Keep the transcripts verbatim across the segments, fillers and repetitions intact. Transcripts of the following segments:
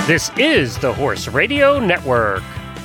This is the Horse Radio Network.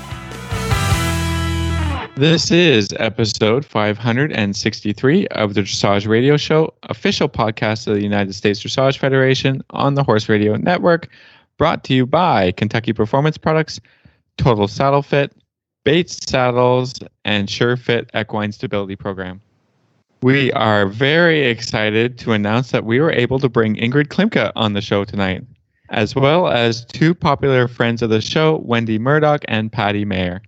This is episode five hundred sixty-three of the Dressage Radio Show, official podcast of the United States Dressage Federation on the Horse Radio Network, brought to you by Kentucky Performance Products, Total Saddle Fit, Bates Saddles, and SureFit Equine Stability Program. We are very excited to announce that we were able to bring Ingrid Klimke on the show tonight, as well as two popular friends of the show, Wendy Murdoch and Patty Mayer.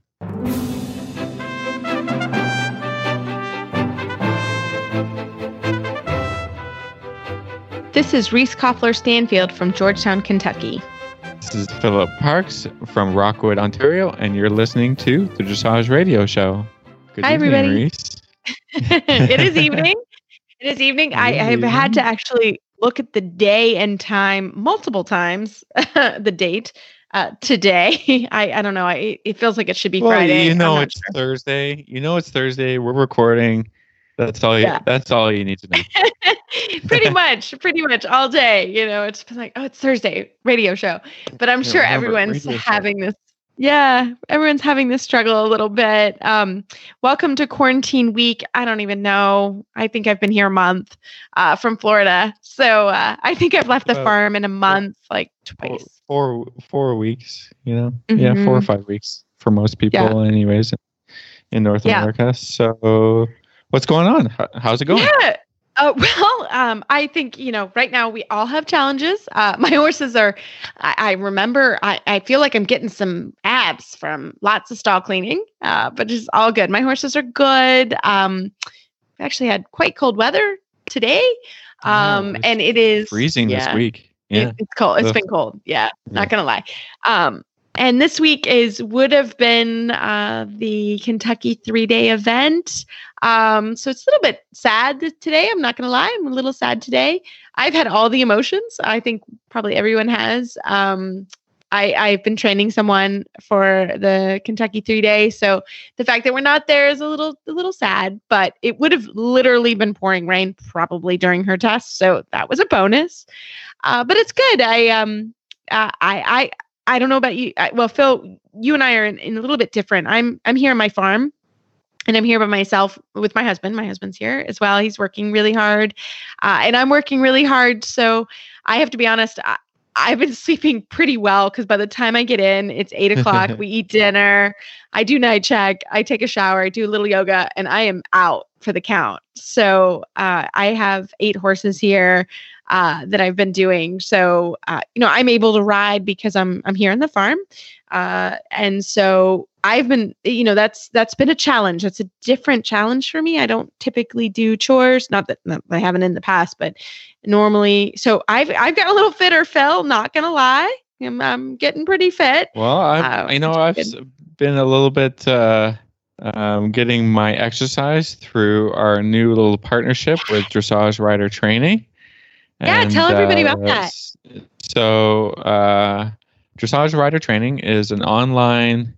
This is Reese Koffler Stanfield from Georgetown, Kentucky. This is Philip Parks from Rockwood, Ontario, and you're listening to the Dressage Radio Show. Good Hi, evening, everybody. Reese. It is evening. It is evening. I have had to actually look at the day and time multiple times, the date uh, today. I, I don't know. I, it feels like it should be Well, Friday. you know I'm not it's sure. Thursday. You know it's Thursday. We're recording. That's all. You, Yeah. That's all you need to know. pretty much, pretty much all day. You know, it's been like, oh, it's Thursday radio show. But I'm Yeah, sure remember, everyone's radio show. having this. Yeah, everyone's having this struggle a little bit. Um, welcome to quarantine week. I don't even know. I think I've been here a month uh, from Florida. So uh, I think I've left the Well, farm in a month, like Four, twice. four, four weeks. You know, yeah, four or Mhm. five weeks for most people, Yeah. anyways, in North Yeah. America. So, what's going on? How, how's it going? Yeah. Uh, well, um, I think, you know, right now we all have challenges. Uh, my horses are, I, I remember, I, I feel like I'm getting some abs from lots of stall cleaning, uh, but it's all good. My horses are good. Um, we actually had quite cold weather today. Um, Oh, and it is Freezing yeah, this week. Yeah. it- it's cold. It's Ugh. been cold. Yeah, Yeah. not gonna lie. Um, and this week is would have been uh, the Kentucky three-day event. Um, so it's a little bit sad th- today. I'm not gonna lie. I'm a little sad today. I've had all the emotions. I think probably everyone has. Um, I, I've been training someone for the Kentucky three-day, so the fact that we're not there is a little a little sad. But it would have literally been pouring rain probably during her test, so that was a bonus. Uh, but it's good. I um uh, I I I don't know about you. I, well, Phil, you and I are in, in a little bit different. I'm I'm here on my farm, and I'm here by myself with my husband. My husband's here as well. He's working really hard, uh, and I'm working really hard. So I have to be honest. I, I've been sleeping pretty well because by the time I get in, it's eight o'clock. We eat dinner. I do night check. I take a shower. I do a little yoga, and I am out for the count. So uh, I have eight horses here uh, that I've been doing. So uh, you know, I'm able to ride because I'm I'm here on the farm, uh, and so I've been, you know, that's that's been a challenge. That's a different challenge for me. I don't typically do chores. Not that, not that I haven't in the past, but normally. So I've I've got a little fitter, Phil. Not gonna lie, I'm, I'm getting pretty fit. Well, I've, Uh, I know which I've is s- been a little bit uh, um, getting my exercise through our new little partnership with Dressage Rider Training. Yeah, tell everybody about uh, that. s- So, uh, Dressage Rider Training is an online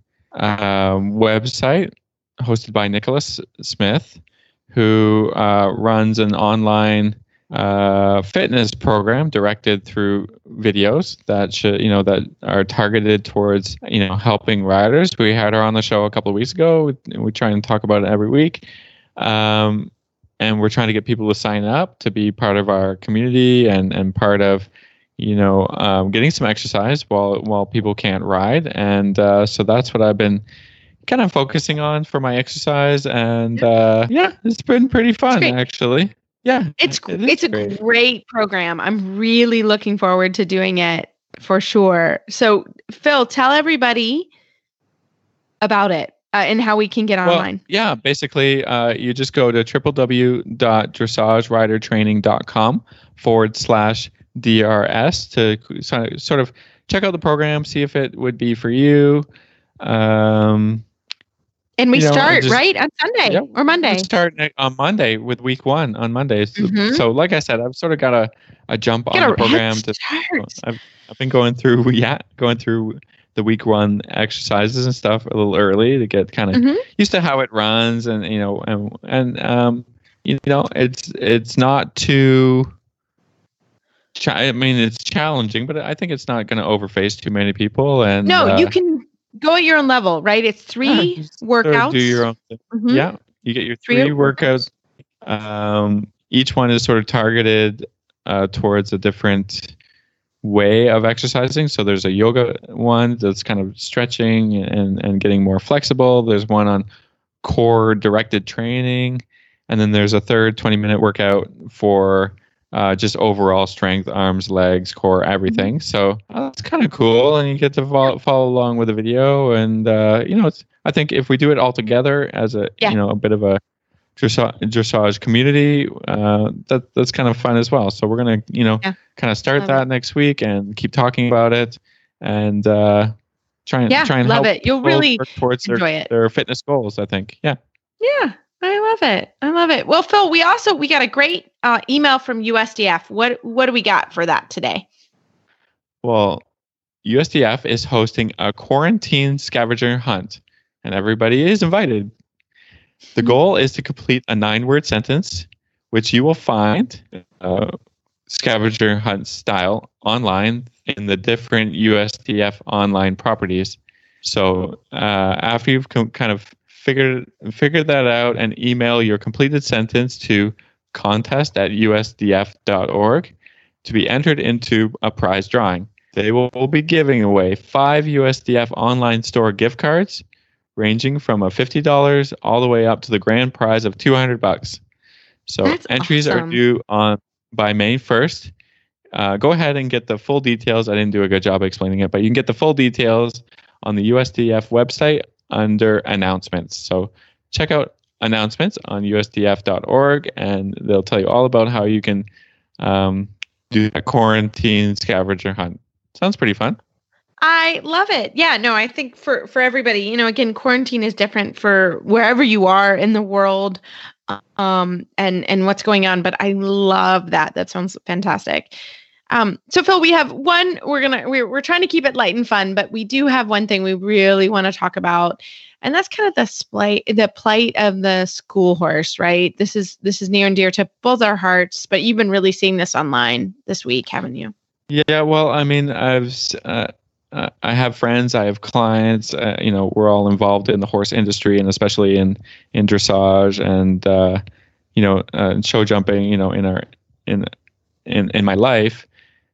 um, website hosted by Nicholas Smith, who uh, runs an online uh, fitness program directed through videos that should, you know, that are targeted towards, you know, helping riders. We had her on the show a couple of weeks ago. We, we try and talk about it every week. Um, and we're trying to get people to sign up to be part of our community and, and part of, you know, um, getting some exercise while while people can't ride. And uh, so that's what I've been kind of focusing on for my exercise. And uh, yeah, it's been pretty fun, great. actually. Yeah, It's it is it's a great. great program. I'm really looking forward to doing it for sure. So Phil, tell everybody about it uh, and how we can get Well, online. yeah, basically, uh, you just go to www.dressageridertraining.com forward slash DRS to sort of sort of check out the program, see if it would be for you. Um, And we you know, start just- right on Sunday yeah, or Monday. we start ne- on Monday with week one on Mondays. Mhm. So, like I said, I've sort of got a, a jump Get on a the program. head To, start. I've, I've been going through, yeah, going through the week one exercises and stuff a little early to get kind of Mhm. used to how it runs, and you know, and and um, you know, it's it's not too ch- I mean, it's challenging, but I think it's not going to overface too many people. And no, uh, you can go at your own level, right? It's three yeah, just workouts. sort of do your own thing. Mhm. Yeah, you get your Three three, workouts. Um, each one is sort of targeted uh, towards a different way of exercising. So there's a yoga one that's kind of stretching and, and getting more flexible. There's one on core directed training. And then there's a third twenty minute workout for uh, just overall strength, arms, legs, core, everything. So uh, it's kind of cool. And you get to follow, follow along with the video. And, uh, you know, it's, I think if we do it all together as a, Yeah. you know, a bit of a dressage, dressage community, uh, that that's kind of fun as well. So we're going to, you know, Yeah. kind of start Love that it. next week and keep talking about it and uh, try and Yeah, try and love help it. You'll people really work towards enjoy their, it. their fitness goals, I think. Yeah. Yeah, I love it. I love it. Well, Phil, we also we got a great uh, email from U S D F. What what do we got for that today? Well, U S D F is hosting a quarantine scavenger hunt, and everybody is invited. The goal is to complete a nine-word sentence, which you will find uh, scavenger hunt style online in the different U S D F online properties. So uh, after you've com- kind of figured figured that out and email your completed sentence to contest at U S D F dot org to be entered into a prize drawing. They will, will be giving away five U S D F online store gift cards ranging from a fifty dollars all the way up to the grand prize of two hundred bucks. So That's entries awesome. are due on by May first. Uh, go ahead and get the full details. I didn't do a good job explaining it, but you can get the full details on the U S D F website under announcements. So check out announcements on U S D F dot org and they'll tell you all about how you can um, do a quarantine scavenger hunt. Sounds pretty fun. I love it. Yeah, no, I think for for everybody, you know, again, quarantine is different for wherever you are in the world, um, and and what's going on. But I love that. That sounds fantastic. Um, so Phil, we have one. We're gonna we're we're trying to keep it light and fun, but we do have one thing we really want to talk about, and that's kind of the splight, the plight of the school horse. Right. This is this is near and dear to both our hearts. But you've been really seeing this online this week, haven't you? Yeah. Well, I mean, I've. Uh, Uh, I have friends, I have clients, uh, you know, we're all involved in the horse industry and especially in, in dressage and, uh, you know, uh, show jumping, you know, in our, in, in, in my life.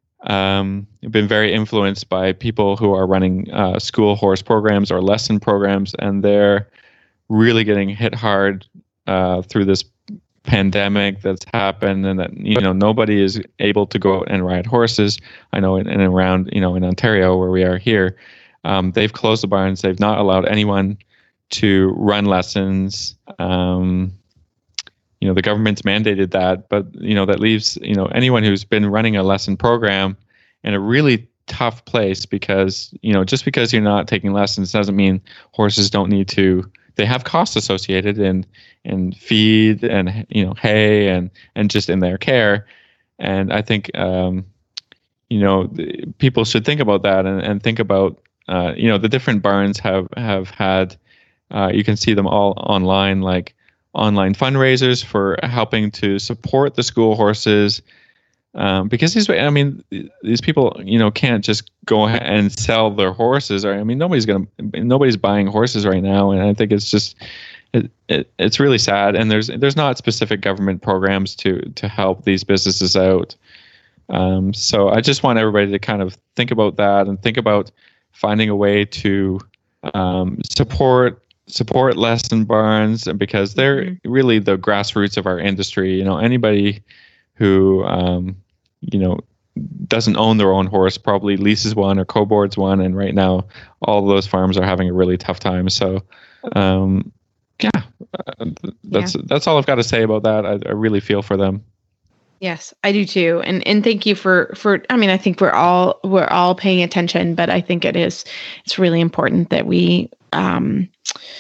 Um, I've been very influenced by people who are running uh, school horse programs or lesson programs, and they're really getting hit hard uh, through this pandemic that's happened, and that, you know, nobody is able to go out and ride horses. I know in and around, you know, in Ontario where we are here, um, they've closed the barns. They've not allowed anyone to run lessons. Um, you know, the government's mandated that, but, you know, that leaves, you know, anyone who's been running a lesson program in a really tough place because, you know, just because you're not taking lessons doesn't mean horses don't need to. They have costs associated in in feed and, you know, hay and and just in their care, and I think um, you know, the, people should think about that and, and think about uh, you know, the different barns have have had uh, you can see them all online, like online fundraisers for helping to support the school horses. Um, because these, I mean, these people, you know, can't just go ahead and sell their horses. Or I mean, nobody's gonna, nobody's buying horses right now, and I think it's just, it, it it's really sad. And there's there's not specific government programs to to help these businesses out. Um, so I just want everybody to kind of think about that and think about finding a way to um, support support lesson barns, because they're mm-hmm. really the grassroots of our industry. You know, anybody who um, you know, doesn't own their own horse probably leases one or co-boards one, and right now all of those farms are having a really tough time. So um, yeah, uh, that's yeah. that's all I've got to say about that. I, I really feel for them. Yes, I do too. And and thank you for for I mean, I think we're all we're all paying attention, but I think it is it's really important that we um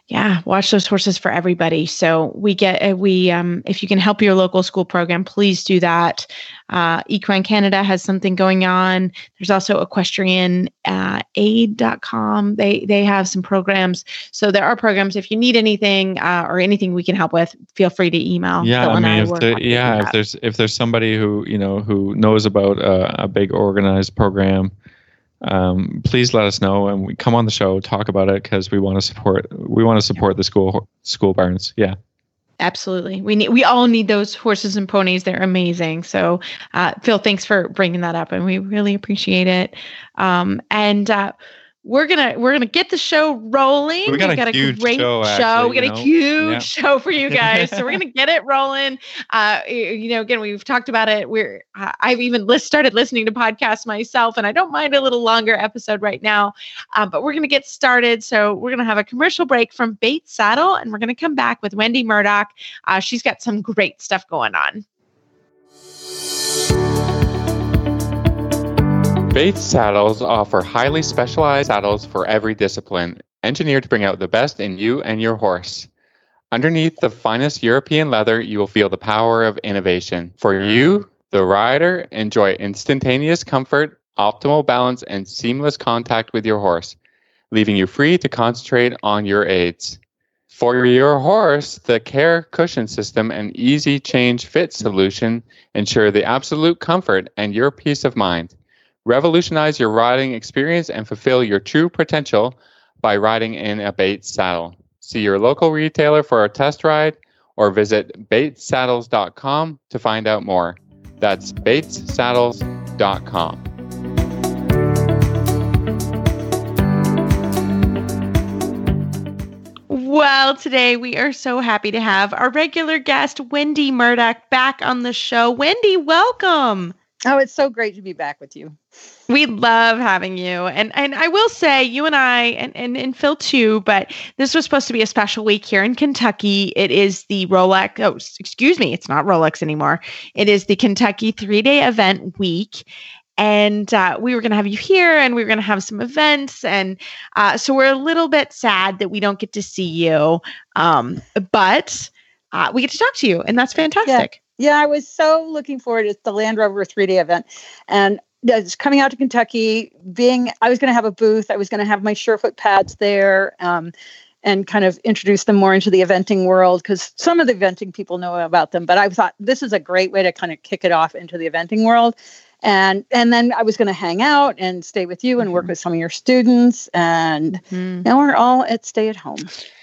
Yeah, watch those horses for everybody. So we get uh, we um, if you can help your local school program, please do that. Uh, Equine Canada has something going on. There's also equestrian aid dot com. They they have some programs. So there are programs. If you need anything uh, or anything we can help with, feel free to email. Yeah, Phil I and mean, I if were there, happy to yeah, do if that. there's if there's somebody who you know who knows about uh, a big organized program, um, please let us know and we come on the show, talk about it, because we want to support we want to support the school school barns. Yeah. Absolutely. We need, we all need those horses and ponies. They're amazing. So, uh, Phil, thanks for bringing that up and we really appreciate it. Um, and, uh, we're going to, we're going to get the show rolling. We got We've a got a huge great show, show. actually, We got you a know? huge Yeah. show for you guys. So we're going to get it rolling. Uh, you know, again, we've talked about it. We're, uh, I've even list, started listening to podcasts myself and I don't mind a little longer episode right now, um, but we're going to get started. So we're going to have a commercial break from Bates Saddle and we're going to come back with Wendy Murdoch. Uh, she's got some great stuff going on. Bates Saddles offer highly specialized saddles for every discipline, engineered to bring out the best in you and your horse. Underneath the finest European leather, you will feel the power of innovation. For you, the rider, enjoy instantaneous comfort, optimal balance, and seamless contact with your horse, leaving you free to concentrate on your aids. For your horse, the Care Cushion System and Easy Change Fit solution ensure the absolute comfort and your peace of mind. Revolutionize your riding experience and fulfill your true potential by riding in a Bates saddle. See your local retailer for a test ride or visit bates saddles dot com to find out more. That's bates saddles dot com. Well, today we are so happy to have our regular guest, Wendy Murdoch, back on the show. Wendy, welcome. Oh, it's so great to be back with you. We love having you. And and I will say, you and I, and, and, and Phil too, but this was supposed to be a special week here in Kentucky. It is the Rolex, oh, excuse me, it's not Rolex anymore. It is the Kentucky three-day event week. And uh, we were going to have you here and we were going to have some events. And uh, so we're a little bit sad that we don't get to see you. Um, but uh, we get to talk to you and that's fantastic. Yeah. Yeah, I was so looking forward to the Land Rover three-day event. And it's coming out to Kentucky, being, I was going to have a booth. I was going to have my Surefoot pads there um, and kind of introduce them more into the eventing world because some of the eventing people know about them. But I thought this is a great way to kind of kick it off into the eventing world. And and then I was going to hang out and stay with you and work Mhm. with some of your students. And Mhm. now we're all at stay at home.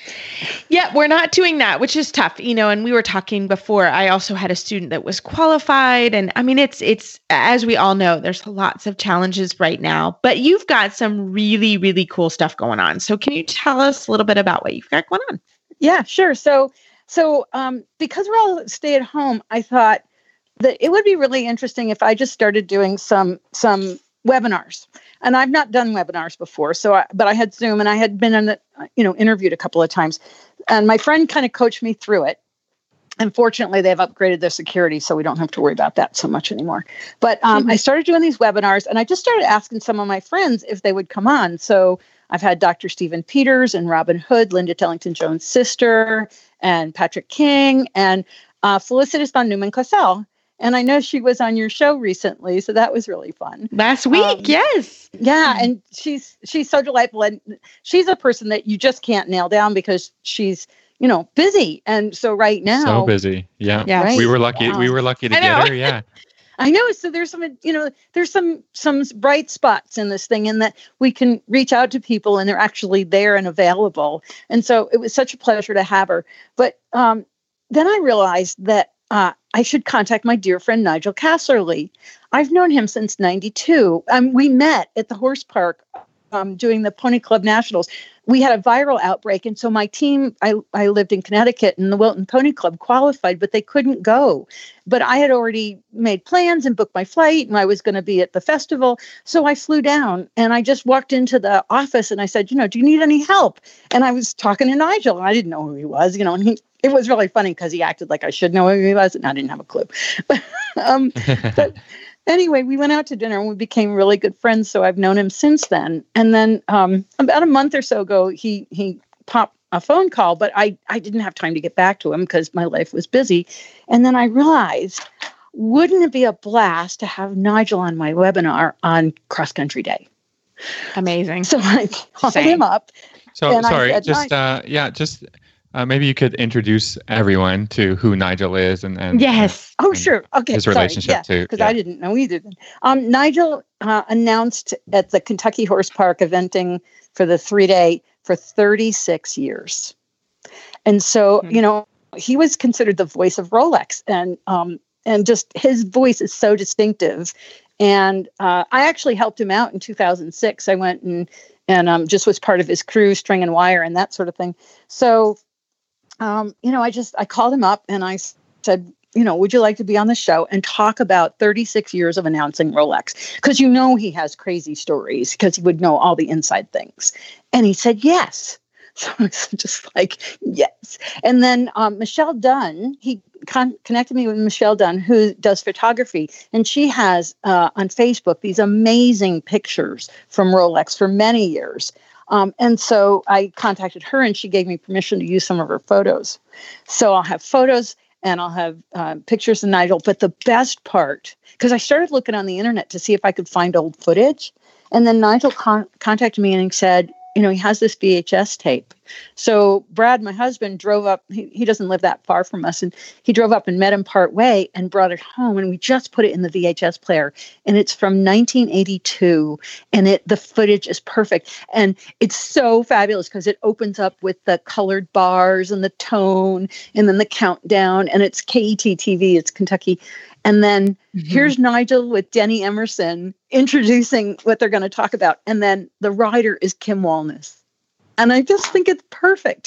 Yeah, we're not doing that, which is tough, you know, and we were talking before. I also had a student that was qualified. And I mean, it's, it's, as we all know, there's lots of challenges right now, but you've got some really, really cool stuff going on. So can you tell us a little bit about what you've got going on? Yeah, sure. So, so um, because we're all stay at home, I thought that it would be really interesting if I just started doing some some webinars. And I've not done webinars before, so I, but I had Zoom and I had been in the, you know, interviewed a couple of times, and my friend kind of coached me through it. And fortunately, they've upgraded their security, so we don't have to worry about that so much anymore. But um, Mm-hmm. I started doing these webinars, and I just started asking some of my friends if they would come on. So I've had Doctor Stephen Peters and Robin Hood, Linda Tellington-Jones' sister, and Patrick King, and uh, Felicitas von Neumann-Cassel. And I know she was on your show recently, so that was really fun. Last week, Um, yes. Yeah, and she's she's so delightful, and she's a person that you just can't nail down because she's, you know, busy. And so right now, So busy. Yeah. Yeah. Right? We were lucky. Wow. We were lucky to I get know. her. Yeah. I know. So there's some, you know, there's some some bright spots in this thing, in that we can reach out to people and they're actually there and available. And so it was such a pleasure to have her. But um, then I realized that uh, I should contact my dear friend Nigel Casserly. I've known him since ninety-two. Um, we met at the horse park um, doing the Pony Club Nationals. We had a viral outbreak. And so my team, I, I lived in Connecticut, and the Wilton Pony Club qualified, but they couldn't go. But I had already made plans and booked my flight, and I was going to be at the festival. So I flew down and I just walked into the office and I said, you know, do you need any help? And I was talking to Nigel, and I didn't know who he was, you know, and he, it was really funny because he acted like I should know who he was, and I didn't have a clue. um, but anyway, we went out to dinner and we became really good friends. So I've known him since then. And then um, about a month or so ago, he he popped a phone call, but I, I didn't have time to get back to him because my life was busy. And then I realized, wouldn't it be a blast to have Nigel on my webinar on Cross Country Day? Amazing. So I called Same. him up. So And I sorry, said, just uh, yeah, just uh, maybe you could introduce everyone to who Nigel is and and Yes. Oh, and sure. Okay. his sorry. relationship yeah, to- Because yeah. I didn't know either. Then. Um, Nigel uh, announced at the Kentucky Horse Park eventing for the three day for thirty-six years. And so, Mhm. you know, he was considered the voice of Rolex. And um, and just his voice is so distinctive. And uh, I actually helped him out in two thousand six. I went and and um, just was part of his crew, string and wire and that sort of thing. So, um, you know, I just, I called him up and I s- said, you know, would you like to be on the show and talk about thirty-six years of announcing Rolex? Because you know he has crazy stories because he would know all the inside things. And he said, yes. So I was just like, yes. And then um, Michelle Dunn, he con- connected me with Michelle Dunn, who does photography. And she has uh, on Facebook these amazing pictures from Rolex for many years. Um, and so I contacted her and she gave me permission to use some of her photos. So I'll have photos and I'll have uh, pictures of Nigel. But the best part, because I started looking on the internet to see if I could find old footage. And then Nigel con- contacted me and he said, you know, he has this V H S tape. So Brad, my husband, drove up. He, he doesn't live that far from us. And he drove up and met him part way and brought it home. And we just put it in the V H S player. And it's from nineteen eighty-two. And it the footage is perfect. And it's so fabulous because it opens up with the colored bars and the tone and then the countdown. And it's K E T T V. It's Kentucky. And then Mhm. here's Nigel with Denny Emerson introducing what they're going to talk about. And then the writer is Kim Walnes. And I just think it's perfect.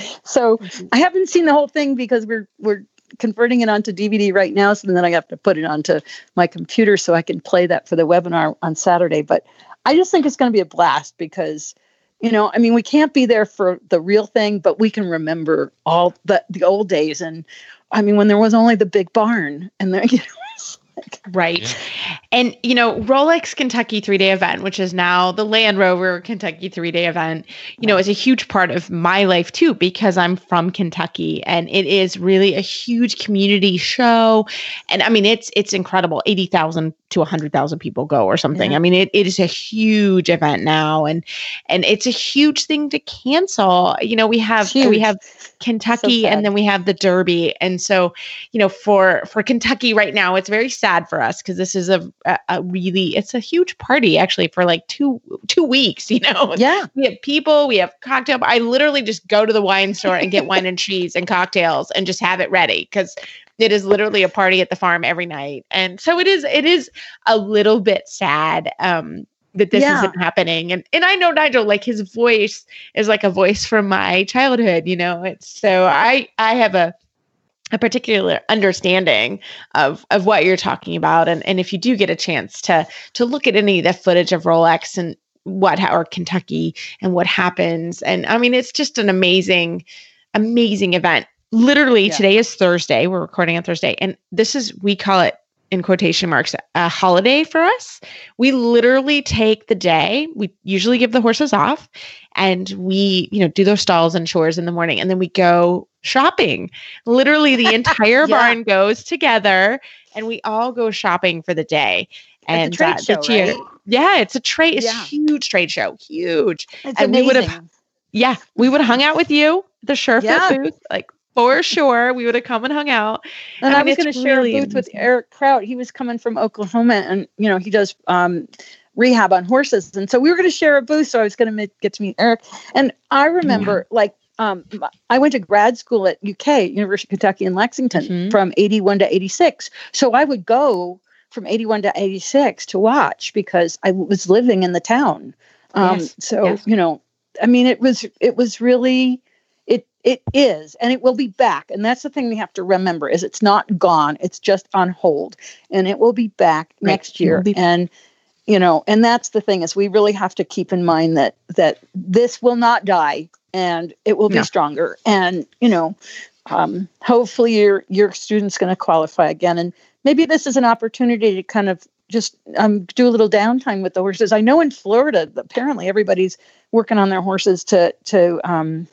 So I haven't seen the whole thing because we're we're converting it onto D V D right now. So then I have to put it onto my computer so I can play that for the webinar on Saturday. But I just think it's going to be a blast because, you know, I mean, we can't be there for the real thing, but we can remember all the, the old days. And I mean, when there was only the big barn and there, you know, it's like, Right. Yeah. And, you know, Rolex Kentucky three-day event, which is now the Land Rover Kentucky three-day event, you know, is a huge part of my life too, because I'm from Kentucky and it is really a huge community show. And I mean, it's, it's incredible. eighty thousand to one hundred thousand people go or something. Yeah. I mean, it, it is a huge event now and, and it's a huge thing to cancel. You know, we have, It's huge. we have Kentucky So and sad. then we have the Derby. And so, you know, for, for Kentucky right now, it's very sad for us because this is a, a, a really, it's a huge party actually for like two, two weeks, you know, yeah. we have people, we have cocktail. I literally just go to the wine store and get wine and cheese and cocktails and just have it ready because it is literally a party at the farm every night. And so it is, it is a little bit sad, um, that this Yeah. isn't happening. And, and I know Nigel, like his voice is like a voice from my childhood, you know, it's so I, I have a, a particular understanding of, of what you're talking about. And, and if you do get a chance to, to look at any of the footage of Rolex and what, or Kentucky and what happens. And I mean, it's just an amazing, amazing event. Literally Yeah. today is Thursday. We're recording on Thursday. And this is, we call it in quotation marks, a holiday for us. We literally take the day, we usually give the horses off and we, you know, do those stalls and chores in the morning. And then we go shopping. Literally the entire Yeah. barn goes together and we all go shopping for the day. And It's a trade uh, show, this year, right? yeah, it's a trade, it's Yeah. a huge trade show, huge. It's And we would have- amazing. Yeah, we would have hung out with you, at the Sherfit Yeah. booth, like for sure. We would have come and hung out. And I I, mean, was going it's to share really a booth with amazing. Eric Kraut. He was coming from Oklahoma and, you know, he does um, rehab on horses. And so we were going to share a booth. So I was going to get to meet Eric. And I remember like, um, m- I went to grad school at U K, University of Kentucky in Lexington Mhm. from eighty-one to eighty-six. So I would go from eighty-one to eighty-six to watch because I was living in the town. Um, Yes, so, yes. you know, I mean, it was, it was really, it, it is, and it will be back. And that's the thing we have to remember is it's not gone. It's just on hold and it will be back Right. next It will year. be- And, you know, and that's the thing is we really have to keep in mind that, that this will not die and it will be No. stronger. And, you know, um, hopefully your, your student's going to qualify again. And maybe this is an opportunity to kind of just um, do a little downtime with the horses. I know in Florida, apparently everybody's working on their horses to, to, um,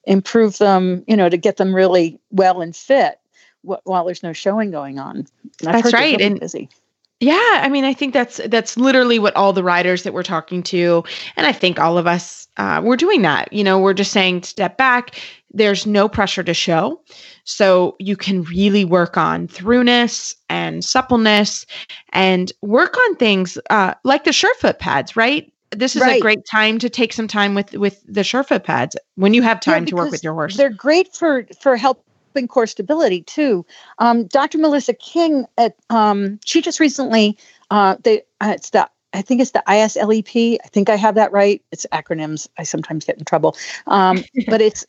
improve them, you know, to get them really well and fit wh- while there's no showing going on. And I've That's heard they're right. really And busy. yeah, I mean, I think that's that's literally what all the riders that we're talking to, and I think all of us, uh, we're doing that. You know, we're just saying step back. There's no pressure to show, so you can really work on throughness and suppleness, and work on things uh, like the Surefoot pads. Right. This is Right. a great time to take some time with with the Surefoot pads when you have time Yeah, to work because with your horse. They're great for for helping core stability too. Um, Doctor Melissa King at um, she just recently uh, they uh, it's the I think it's the I S L E P. I think I have that right. It's acronyms. I sometimes get in trouble. Um, but it's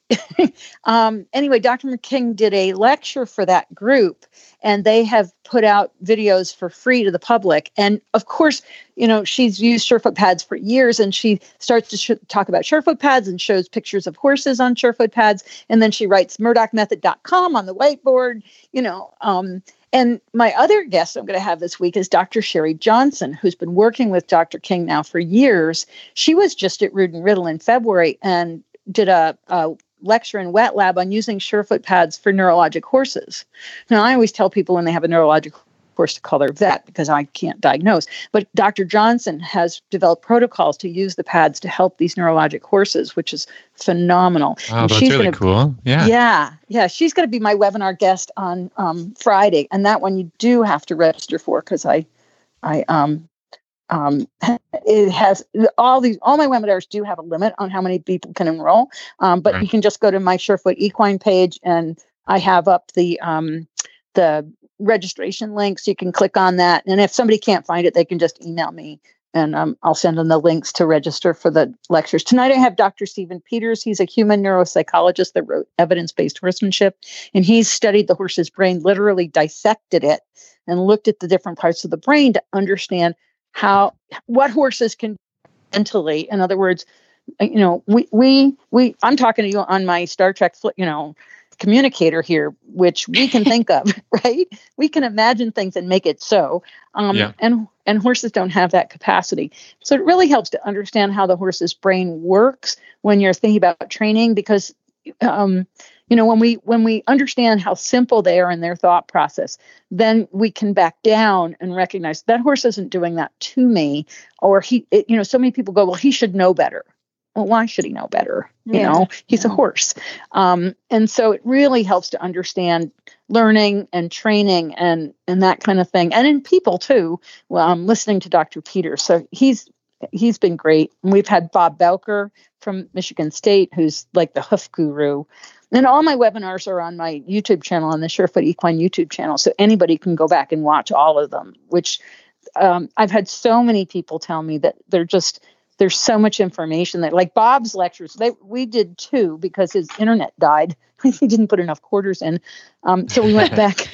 um, anyway. Doctor King did a lecture for that group, and they have put out videos for free to the public. And of course, you know, she's used Surefoot pads for years, and she starts to sh- talk about Surefoot pads and shows pictures of horses on Surefoot pads. And then she writes murdoch method dot com on the whiteboard, you know. Um, and my other guest I'm going to have this week is Doctor Sherry Johnson, who's been working with Doctor King now for years. She was just at Rood and Riddle in February and did a, a lecture in Wet Lab on using Surefoot pads for neurologic horses. Now, I always tell people when they have a neurologic horse to call their vet because I can't diagnose. But Doctor Johnson has developed protocols to use the pads to help these neurologic horses, which is phenomenal. Wow, And that's she's really gonna, cool. Yeah. Yeah. Yeah. She's going to be my webinar guest on um, Friday. And that one you do have to register for because I, I, um, um, it has all these, all my webinars do have a limit on how many people can enroll. Um, but Right. you can just go to my Surefoot Equine page and I have up the, um, the registration link. So you can click on that. And if somebody can't find it, they can just email me and um, I'll send them the links to register for the lectures. Tonight, I have Doctor Stephen Peters. He's a human neuropsychologist that wrote Evidence-Based Horsemanship. And he's studied the horse's brain, literally dissected it and looked at the different parts of the brain to understand how, what horses can mentally, in other words, you know, we, we, we, I'm talking to you on my Star Trek, you know, communicator here, which we can think of, right? We can imagine things and make it so. Um, Yeah. and, and horses don't have that capacity. So it really helps to understand how the horse's brain works when you're thinking about training, because, um, you know, when we, when we understand how simple they are in their thought process, then we can back down and recognize that horse isn't doing that to me, or he, it, you know, so many people go, well, he should know better. Well, why should he know better? You Yeah. know, he's Yeah. a horse. Um, and so it really helps to understand learning and training and, and that kind of thing. And in people too. Well, I'm listening to Doctor Peters. So he's, he's been great. And we've had Bob Belker from Michigan State, who's like the hoof guru. And all my webinars are on my YouTube channel, on the Surefoot Equine YouTube channel. So anybody can go back and watch all of them, which um, I've had so many people tell me that they're just, there's so much information that, like Bob's lectures, they, we did two because his internet died. He didn't put enough quarters in. Um, so we went back.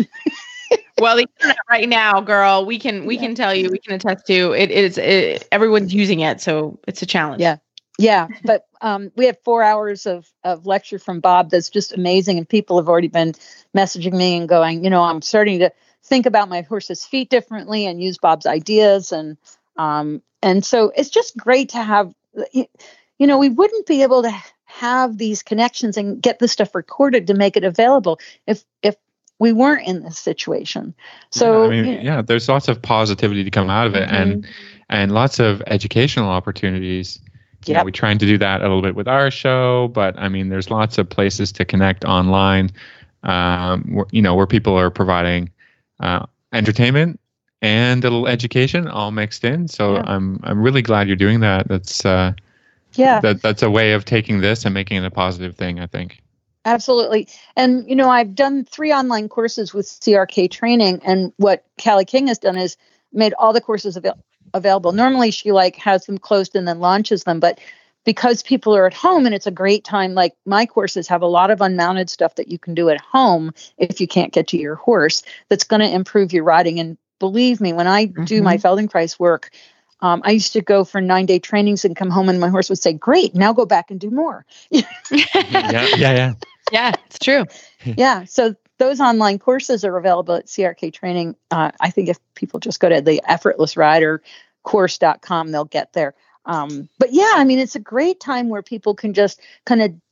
Well, the internet right now, girl, we can we Yeah. can tell you, we can attest to it. Is it, everyone's using it, so it's a challenge. Yeah. Yeah. But um, we have four hours of, of lecture from Bob that's just amazing. And people have already been messaging me and going, you know, I'm starting to think about my horse's feet differently and use Bob's ideas. And um, and so it's just great to have, you know, we wouldn't be able to have these connections and get this stuff recorded to make it available if if we weren't in this situation. So yeah, I mean, you know, yeah, there's lots of positivity to come out of it, Mhm. and and lots of educational opportunities. You know, Yep. we're trying to do that a little bit with our show, but I mean, there's lots of places to connect online. Um, where, you know, where people are providing uh, entertainment and a little education all mixed in. So Yeah. I'm I'm really glad you're doing that. That's uh, yeah. that that's a way of taking this and making it a positive thing, I think. Absolutely. And, you know, I've done three online courses with C R K training. And what Callie King has done is made all the courses avail- available. Normally she like has them closed and then launches them. But because people are at home and it's a great time, like my courses have a lot of unmounted stuff that you can do at home if you can't get to your horse, that's going to improve your riding. And believe me, when I do my Feldenkrais work, Um, I used to go for nine day trainings and come home and my horse would say, great, now go back and do more. yeah, yeah, yeah. Yeah, it's true. Yeah. So those online courses are available at C R K Training. Uh, I think if people just go to the effortless rider course dot com, they'll get there. Um, but yeah, I mean, it's a great time where people can just kind of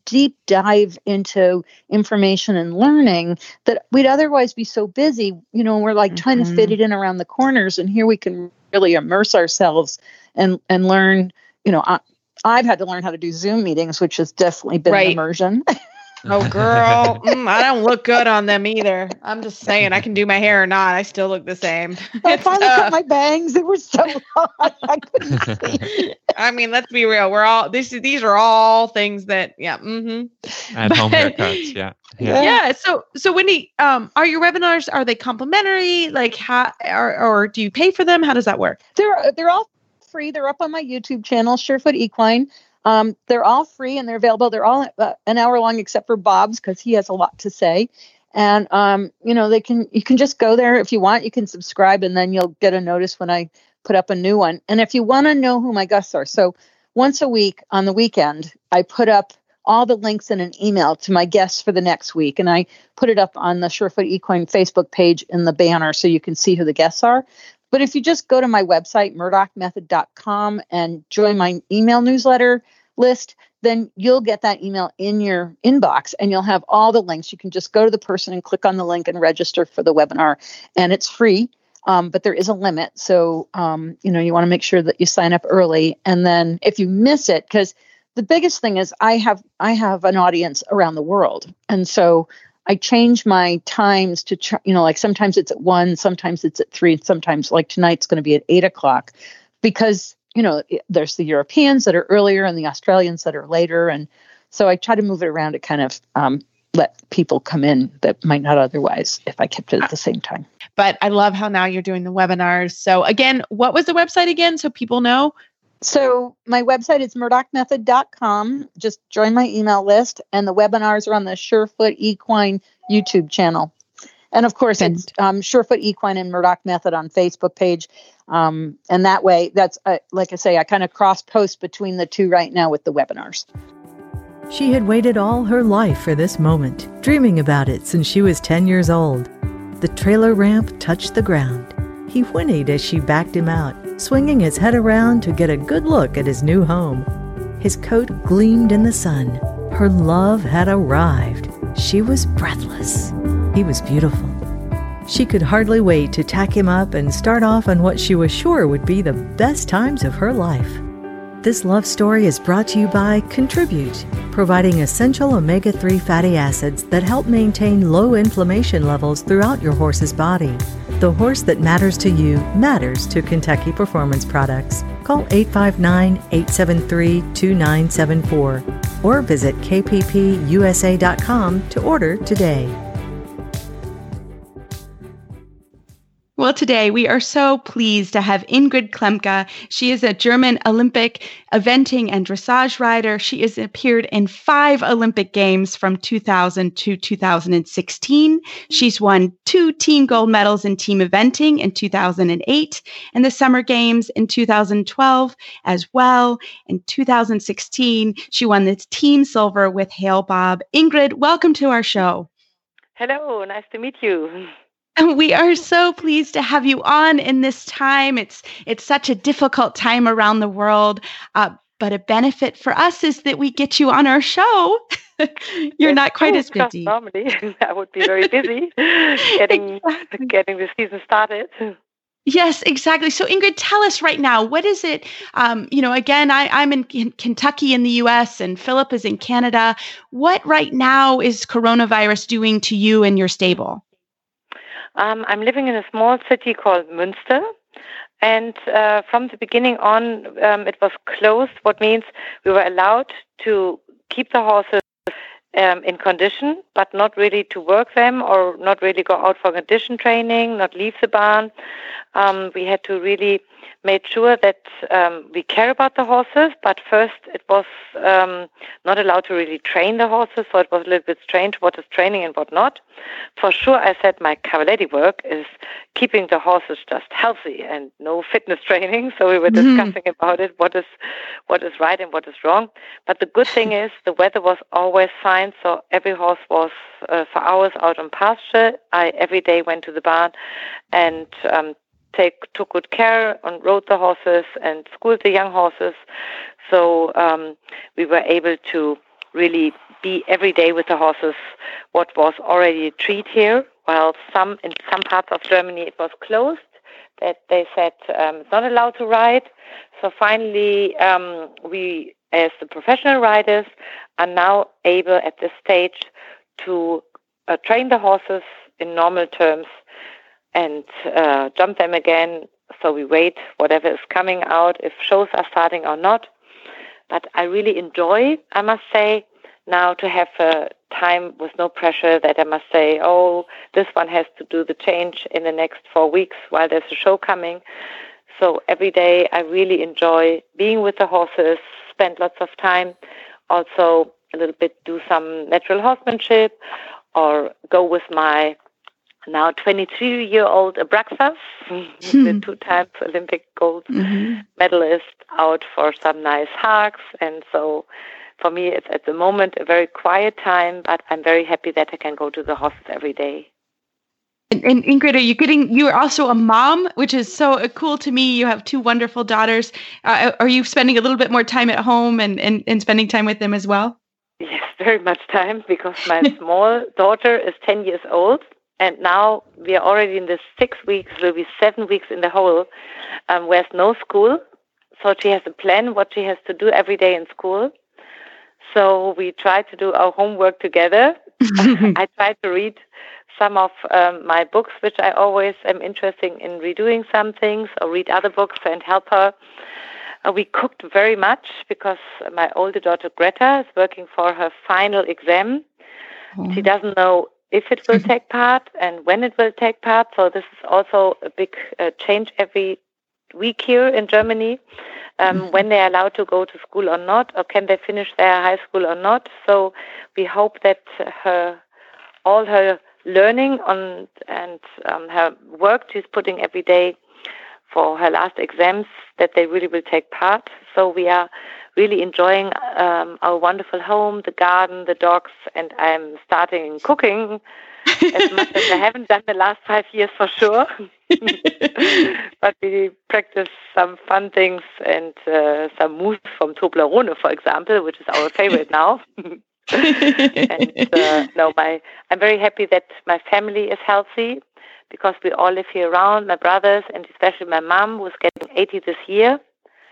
deep dive into information and learning that we'd otherwise be so busy, you know, we're like mm-hmm. trying to fit it in around the corners. And here we can really immerse ourselves and, and learn, you know, I, I've had to learn how to do Zoom meetings, which has definitely been right. an immersion. Oh, girl, mm, I don't look good on them either. I'm just saying, I can do my hair or not. I still look the same. I finally uh, cut my bangs. They were so long. I couldn't see. I mean, let's be real. We're all, this is, these are all things that, yeah. Mm-hmm. At home haircuts. Yeah. yeah. Yeah. So, so Wendy, um, are your webinars, are they complimentary? Like how, or, or do you pay for them? How does that work? They're, they're all free. They're up on my YouTube channel, Surefoot Equine. Um, they're all free and they're available. They're all uh, an hour long, except for Bob's, because he has a lot to say. And, um, you know, they can, you can just go there if you want, you can subscribe and then you'll get a notice when I put up a new one. And if you want to know who my guests are, so once a week on the weekend, I put up all the links in an email to my guests for the next week. And I put it up on the Surefoot Equine Facebook page in the banner so you can see who the guests are. But if you just go to my website, murdoch method dot com, and join my email newsletter list, then you'll get that email in your inbox and you'll have all the links. You can just go to the person and click on the link and register for the webinar. And it's free, um, but there is a limit. So, um, you know, you want to make sure that you sign up early. And then if you miss it, because the biggest thing is I have I have an audience around the world. And so I change my times to, tr- you know, like sometimes it's at one, sometimes it's at three, sometimes like tonight's going to be at eight o'clock because, you know, it, there's the Europeans that are earlier and the Australians that are later. And so I try to move it around to kind of um, let people come in that might not otherwise if I kept it at the same time. But I love how now you're doing the webinars. So again, what was the website again? So people know. So my website is murdoch method dot com. Just join my email list, and the webinars are on the Surefoot Equine YouTube channel. And of course, it's um, Surefoot Equine and Murdoch Method on Facebook page. Um, and that way, that's uh, like I say, I kind of cross post between the two right now with the webinars. She had waited all her life for this moment, dreaming about it since she was ten years old. The trailer ramp touched the ground. He whinnied as she backed him out, swinging his head around to get a good look at his new home. His coat gleamed in the sun. Her love had arrived. She was breathless. He was beautiful. She could hardly wait to tack him up and start off on what she was sure would be the best times of her life. This love story is brought to you by Contribute, providing essential omega three fatty acids that help maintain low inflammation levels throughout your horse's body. The horse that matters to you matters to Kentucky Performance Products. Call eight five nine, eight seven three, two nine seven four or visit k p p u s a dot com to order today. Well, today we are so pleased to have Ingrid Klemke. She is a German Olympic eventing and dressage rider. She has appeared in five Olympic Games from two thousand to two thousand sixteen. She's won two team gold medals in team eventing in two thousand eight and the Summer Games in two thousand twelve as well. In two thousand sixteen, she won the team silver with Hale Bob. Ingrid, welcome to our show. Hello, nice to meet you. And we are so pleased to have you on in this time. It's it's such a difficult time around the world, uh, but a benefit for us is that we get you on our show. You're yes, not quite as busy. Normally, I would be very busy getting exactly. getting the season started. Yes, exactly. So Ingrid, tell us right now, what is it, um, you know, again, I, I'm in K- Kentucky in the U S and Philip is in Canada. What right now is coronavirus doing to you and your stable? Um, I'm living in a small city called Münster, and uh, from the beginning on, um, it was closed, what means we were allowed to keep the horses um, in condition, but not really to work them or not really go out for condition training, not leave the barn. Um, we had to really make sure that um, we care about the horses, but first it was um, not allowed to really train the horses, so it was a little bit strange what is training and what not. For sure, I said my cavaletti work is keeping the horses just healthy and no fitness training, so we were discussing mm-hmm. about it, what is what is right and what is wrong. But the good thing is the weather was always fine, so every horse was uh, for hours out on pasture. I every day went to the barn and um, take took good care and rode the horses and schooled the young horses. So um, we were able to really be every day with the horses, what was already a treat here, while some in some parts of Germany it was closed, that they said um, it's not allowed to ride. So finally, um, we, as the professional riders, are now able at this stage to uh, train the horses in normal terms and uh, jump them again. So we wait whatever is coming out, if shows are starting or not. But I really enjoy, I must say, now to have a time with no pressure that I must say, oh, this one has to do the change in the next four weeks while there's a show coming. So every day I really enjoy being with the horses, spend lots of time, also a little bit do some natural horsemanship or go with my now twenty-three-year-old Abraxas, the two times Olympic gold mm-hmm. medalist, out for some nice hikes. And so for me, it's at the moment a very quiet time, but I'm very happy that I can go to the horses every day. And, and Ingrid, are you getting, you are also a mom, which is so cool to me. You have two wonderful daughters. Uh, are you spending a little bit more time at home and, and, and spending time with them as well? Yes, very much time, because my small daughter is ten years old. And now we are already in the six weeks, will be seven weeks in the whole, um, where there's no school. So she has a plan what she has to do every day in school. So we try to do our homework together. I try to read some of um, my books, which I always am interested in redoing some things, or read other books and help her. Uh, we cooked very much because my older daughter Greta is working for her final exam. Oh. She doesn't know if it will take part and when it will take part. So this is also a big uh, change every week here in Germany, um, mm-hmm. when they're allowed to go to school or not, or can they finish their high school or not. So we hope that her, all her learning on and um, her work she's putting every day for her last exams, that they really will take part. So we are really enjoying um, our wonderful home, the garden, the dogs, and I'm starting cooking as much as I haven't done the last five years for sure. But we practice some fun things and uh, some mousse from Toblerone, for example, which is our favorite now. and uh, no, my I'm very happy that my family is healthy, because we all live here around, my brothers, and especially my mom, who's getting eighty this year.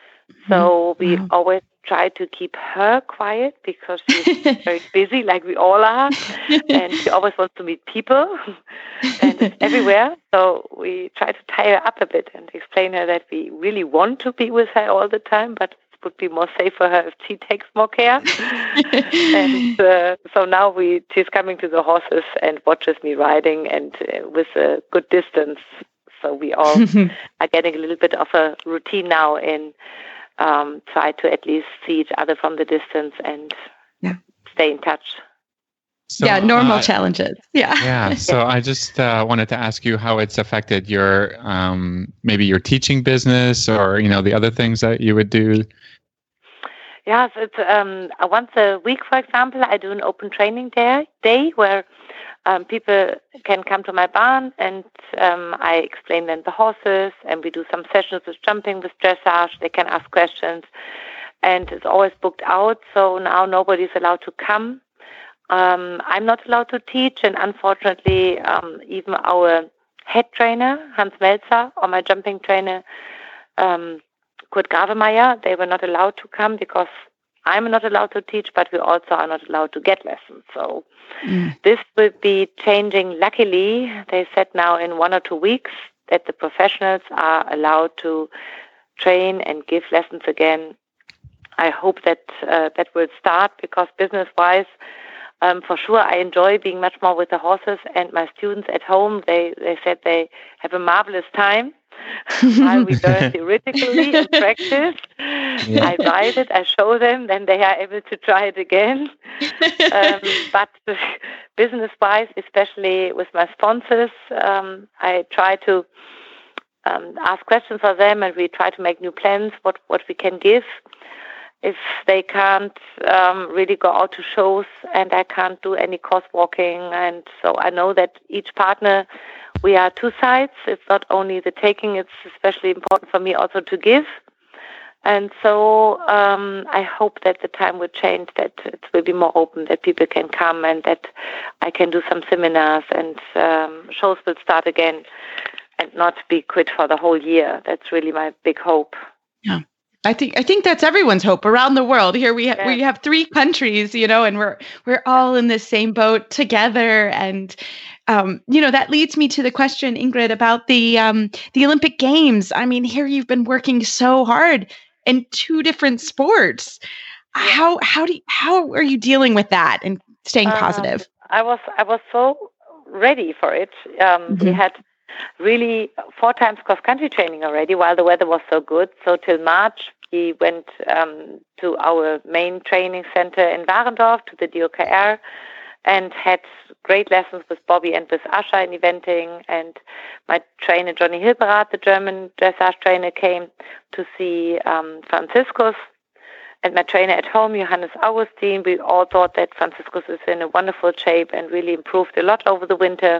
So we wow. always try to keep her quiet, because she's very busy, like we all are, and she always wants to meet people, and it's everywhere. So we try to tie her up a bit and explain her that we really want to be with her all the time, but it would be more safe for her if she takes more care. and uh, so now we she's coming to the horses and watches me riding, and uh, with a good distance. So we all are getting a little bit of a routine now in um, try to at least see each other from the distance and yeah. stay in touch. So, yeah, normal uh, challenges. Yeah. Yeah. So I just uh, wanted to ask you how it's affected your um, maybe your teaching business, or you know the other things that you would do. Yes, it's um, once a week, for example, I do an open training day, day where um, people can come to my barn, and um, I explain them the horses, and we do some sessions with jumping, with dressage. They can ask questions, and it's always booked out. So now nobody's allowed to come. Um, I'm not allowed to teach, and unfortunately, um, even our head trainer, Hans Melzer, or my jumping trainer, um, Kurt Gravemeyer, they were not allowed to come, because I'm not allowed to teach, but we also are not allowed to get lessons. So mm. this will be changing. Luckily, they said now in one or two weeks that the professionals are allowed to train and give lessons again. I hope that uh, that will start, because business-wise, Um, for sure, I enjoy being much more with the horses, and my students at home, they, they said they have a marvelous time while we learn theoretically and practice. Yeah. I ride it, I show them, then they are able to try it again. um, but business-wise, especially with my sponsors, um, I try to um, ask questions for them, and we try to make new plans, what, what we can give. If they can't um, really go out to shows, and I can't do any course walking. And so I know that each partner, we are two sides. It's not only the taking, it's especially important for me also to give. And so um, I hope that the time will change, that it will be more open, that people can come and that I can do some seminars and um, shows will start again and not be quit for the whole year. That's really my big hope. Yeah. I think I think that's everyone's hope around the world. Here we ha- Yeah. we have three countries, you know, and we're we're all in the same boat together. And um, you know, that leads me to the question, Ingrid, about the um, the Olympic Games. I mean, here you've been working so hard in two different sports. Yeah. How how do you, how are you dealing with that and staying Um, positive? I was I was so ready for it. Um, We Mhm. had really four times cross-country training already while the weather was so good. So till March, we went um, to our main training center in Warendorf, to the D O K R, and had great lessons with Bobby and with Asha in eventing. And my trainer, Johnny Hilberath, the German dressage trainer, came to see um, Franziskus. And my trainer at home, Johannes Augustin, we all thought that Franziskus is in a wonderful shape and really improved a lot over the winter.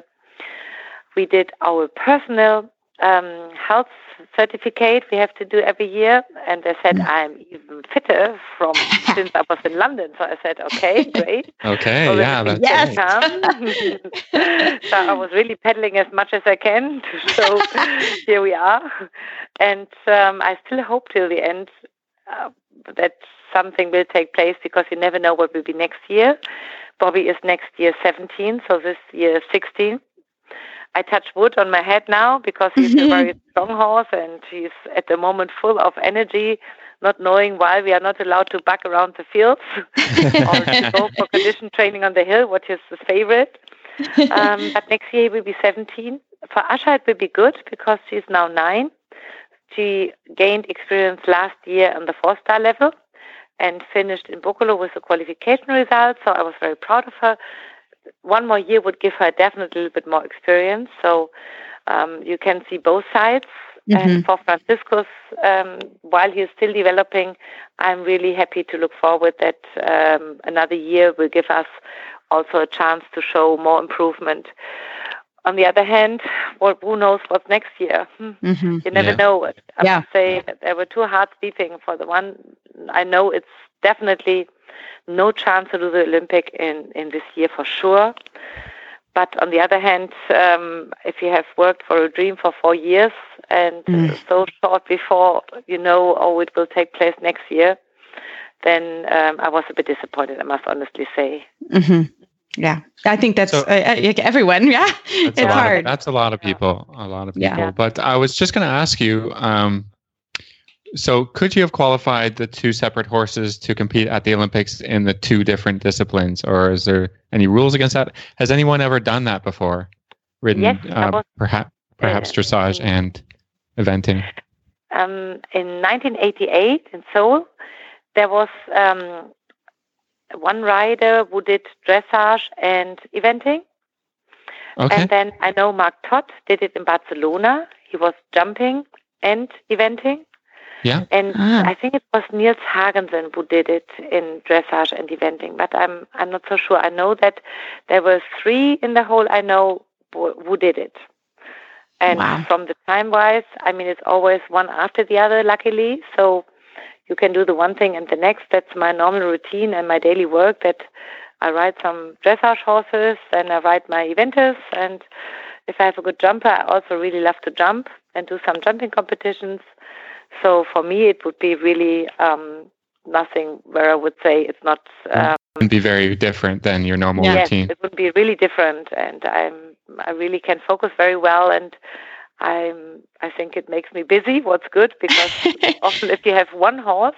We did our personal um, health certificate we have to do every year, and they said I'm even fitter from since I was in London. So I said, okay, great. Okay, So yeah, then that's Yes. great. so I was really pedaling as much as I can. So here we are, and um, I still hope till the end uh, that something will take place, because you never know what will be next year. Bobby is next year seventeen, so this year sixteen. I touch wood on my head now because he's a very strong horse and he's at the moment full of energy, not knowing why we are not allowed to bug around the fields or to go for condition training on the hill, what is his favorite. Um, but next year he will be seventeen. For Asha it will be good because she's now nine. She gained experience last year on the four-star level and finished in Bocolo with the qualification results, so I was very proud of her. One more year would give her definitely a little bit more experience. So um, you can see both sides. Mm-hmm. And for Franziskus, um, while he is still developing, I'm really happy to look forward that um, another year will give us also a chance to show more improvement. On the other hand, well, who knows what's next year? Mm-hmm. You never Yeah. know. I Yeah. must say that there were two hearts beating. For the one, I know it's definitely no chance to do the Olympic in, in this year for sure. But on the other hand, um, if you have worked for a dream for four years and Mm. so short before you know, oh, it will take place next year, then um, I was a bit disappointed, I must honestly say. Mm-hmm. Yeah, I think that's So- uh, uh, everyone. Yeah, That's it's a lot hard. Of, that's a lot of people. A lot of people. Yeah. But I was just going to ask you. Um, so, could you have qualified the two separate horses to compete at the Olympics in the two different disciplines, or is there any rules against that? Has anyone ever done that before? Ridden, Yes, I uh, was- perhaps, perhaps uh, dressage and eventing. Um, in nineteen eighty-eight in Seoul, there was um, one rider who did dressage and eventing. Okay. And then I know Mark Todd did it in Barcelona. He was jumping and eventing. Yeah. And Ah. I think it was Niels Hagensen who did it in dressage and eventing, but I'm I'm not so sure. I know that there were three in the whole I know who, who did it. And Wow. from the time-wise, I mean, it's always one after the other, luckily. So you can do the one thing and the next. That's my normal routine and my daily work, that I ride some dressage horses and I ride my eventers. And if I have a good jumper, I also really love to jump and do some jumping competitions. So for me, it would be really um, nothing where I would say it's not... Um, Would be very different than your normal yes, routine. it would be really different. And I'm I really can focus very well. And I'm I think it makes me busy, what's good, because often if you have one horse,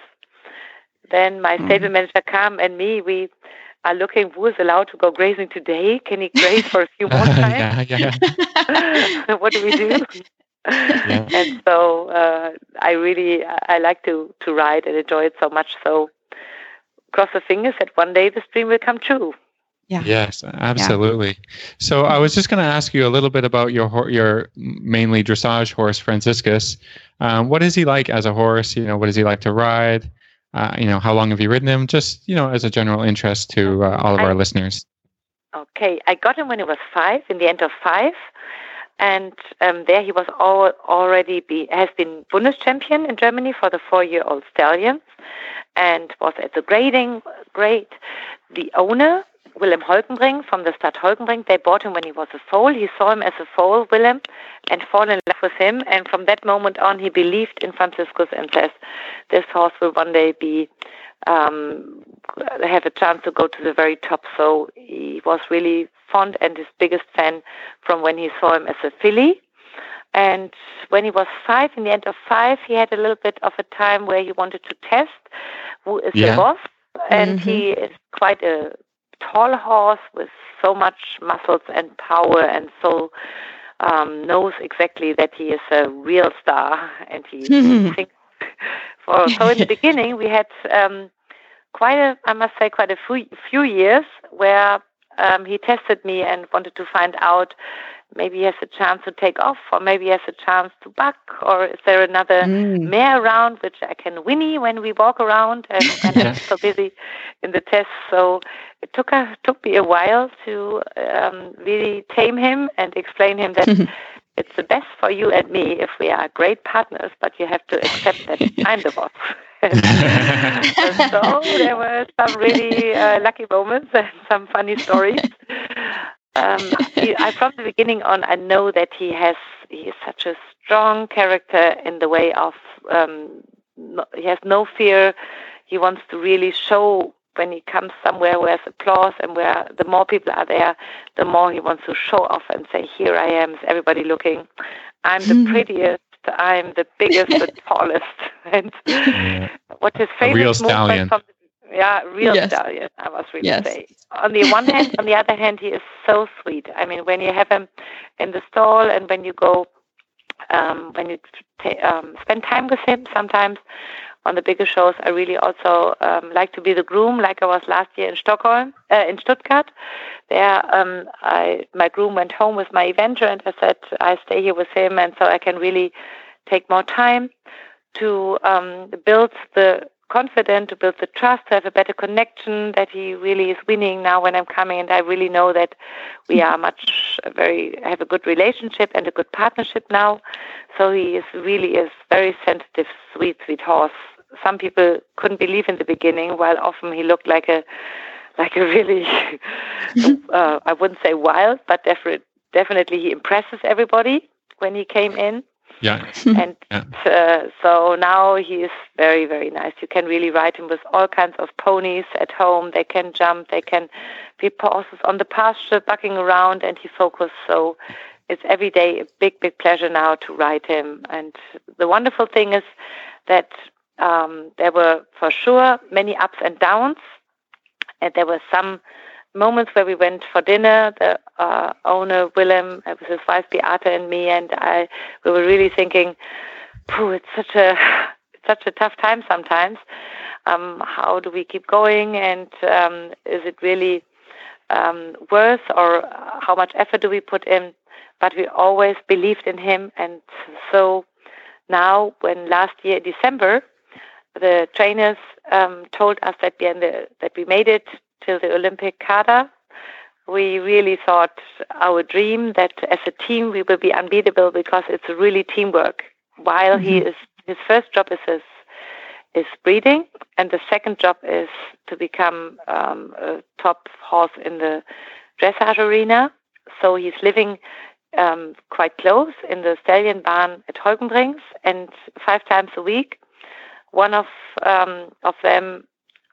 then my stable manager Cam and me, we are looking who is allowed to go grazing today. Can he graze for a few more times? yeah, yeah. What do we do? Yeah. And so uh, I really I like to to ride and enjoy it so much. So cross the fingers that one day this dream will come true. Yeah. Yes, absolutely. So I was just going to ask you a little bit about your hor- your mainly dressage horse, Franziskus. Um, what is he like as a horse? You know, what does he like to ride? Uh, you know, how long have you ridden him? Just, you know, as a general interest to uh, all of I- our listeners. Okay, I got him when he was five, in the end of five. And um, there he was al- already be, has been Bundeschampion in Germany for the four-year-old stallions, and was at the grading grade. The owner, Willem Holkenbrink from the Stad Holkenbrink, they bought him when he was a foal. He saw him as a foal, Willem, and fall in love with him. And from that moment on, he believed in Franziskus and says, this horse will one day be um, have a chance to go to the very top. So he was really fond and his biggest fan from when he saw him as a filly. And when he was five, in the end of five, he had a little bit of a time where he wanted to test who is Yeah. the boss. And Mm-hmm. he is quite a tall horse with so much muscles and power, and so um, knows exactly that he is a real star. And he thinks for so in the beginning we had um, quite a, I must say, quite a few, few years where um, he tested me and wanted to find out maybe he has a chance to take off, or maybe he has a chance to buck, or is there another Mm. mare around which I can whinny when we walk around, and when I'm so busy in the test. So it took a, took me a while to um, really tame him and explain him that it's the best for you and me if we are great partners, but you have to accept that I'm the boss. So there were some really uh, lucky moments and some funny stories. Um, he, I, from the beginning on, I know that he has he is such a strong character in the way of um, no, he has no fear. He wants to really show when he comes somewhere where there's applause and where the more people are there, the more he wants to show off and say, "Here I am, is everybody looking? I'm the prettiest. I'm the biggest, the tallest." And Yeah. what his A favorite real movement stallion. from the Yeah, real Yes. stallion, I must really Yes. say. On the one hand, on the other hand, he is so sweet. I mean, when you have him in the stall and when you go, um, when you t- um, spend time with him, sometimes on the bigger shows, I really also um, like to be the groom, like I was last year in Stockholm, uh, in Stuttgart. There, um, I my groom went home with my eventer, and I said I stay here with him, and so I can really take more time to um, build the confident, to build the trust, to have a better connection, that he really is winning now when I'm coming, and I really know that we are much very have a good relationship and a good partnership now. So he is really is very sensitive, sweet, sweet horse. Some people couldn't believe in the beginning, while often he looked like a like a really uh, I wouldn't say wild, but definitely definitely he impresses everybody when he came in. Yeah. And Yeah. uh, so now he is very, very nice. You can really ride him with all kinds of ponies at home. They can jump. They can be horses on the pasture, bucking around, and he focuses. So it's every day a big, big pleasure now to ride him. And the wonderful thing is that um, there were for sure many ups and downs. And there were some moments where we went for dinner, the uh, owner, Willem, with his wife, Beate, and me, and I, we were really thinking, "Phew, it's such a, it's such a tough time sometimes. Um, how do we keep going? And um, is it really um, worth, or how much effort do we put in?" But we always believed in him, and so now, when last year, December, the trainers um, told us that we, the, that we made it till the Olympic Kader, we really thought our dream that as a team we will be unbeatable, because it's really teamwork. While mm-hmm. he is, his first job is his, is breeding, and the second job is to become um, a top horse in the dressage arena. So he's living um, quite close in the stallion barn at Holkenbrinks, and five times a week, one of um, of them,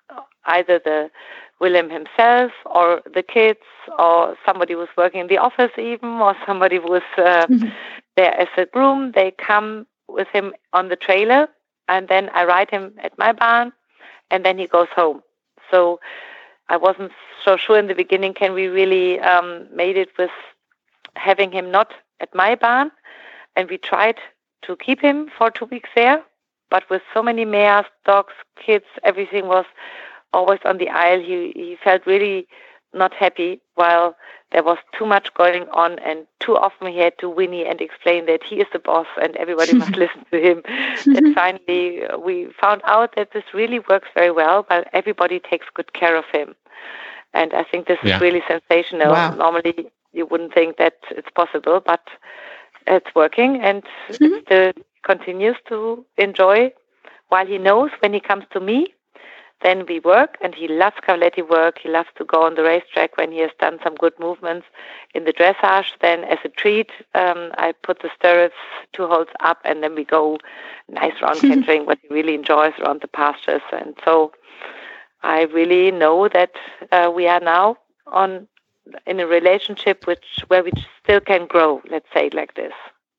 either the Willem himself or the kids or somebody who's working in the office even, or somebody who was uh, mm-hmm. there as a groom, they come with him on the trailer, and then I ride him at my barn, and then he goes home. So I wasn't so sure in the beginning, can we really um, made it with having him not at my barn, and we tried to keep him for two weeks there, but with so many mares, dogs, kids, everything was always on the aisle. He he felt really not happy, while there was too much going on, and too often he had to whinny and explain that he is the boss and everybody must listen to him. And finally uh, we found out that this really works very well, but everybody takes good care of him. And I think this yeah. is really sensational. Wow. Normally you wouldn't think that it's possible, but it's working, and Mm-hmm. it still continues to enjoy. While he knows when he comes to me, then we work, and he loves cavaletti work. He loves to go on the racetrack when he has done some good movements in the dressage. Then as a treat, um, I put the stirrups two holes up, and then we go nice round cantering, what he really enjoys around the pastures. And so I really know that uh, we are now on in a relationship which where we still can grow, let's say it like this.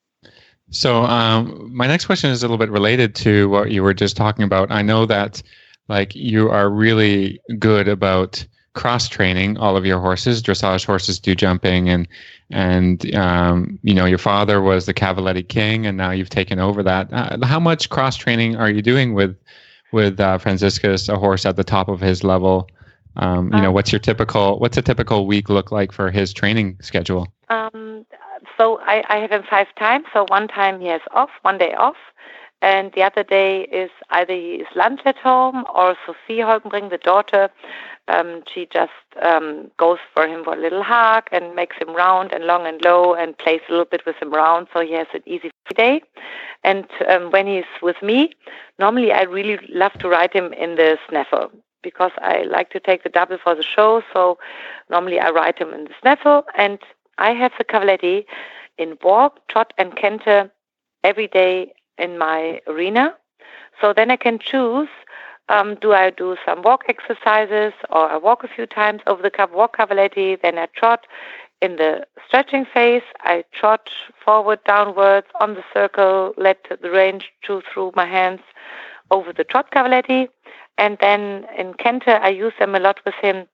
So um, my next question is a little bit related to what you were just talking about. I know that like you are really good about cross training all of your horses. Dressage horses do jumping, and and um, you know, your father was the Cavaletti king, and now you've taken over that. Uh, how much cross training are you doing with with uh, Franziskus, a horse at the top of his level? Um, you know, what's your typical what's a typical week look like for his training schedule? Um, so I, I have him five times. So one time he has off, one day off. And the other day is either he is lunch at home, or Sophie Holkenbring, the daughter, um, she just um, goes for him for a little hug and makes him round and long and low and plays a little bit with him round, so he has an easy day. And um, when he's with me, normally I really love to ride him in the snaffle, because I like to take the double for the show. So normally I ride him in the snaffle, and I have the Cavaletti in walk, trot, and canter every day in my arena. So then I can choose, um, do I do some walk exercises, or I walk a few times over the cup, walk Cavaletti, then I trot in the stretching phase. I trot forward, downwards, on the circle, let the range chew through my hands over the trot Cavaletti. And then in canter, I use them a lot with him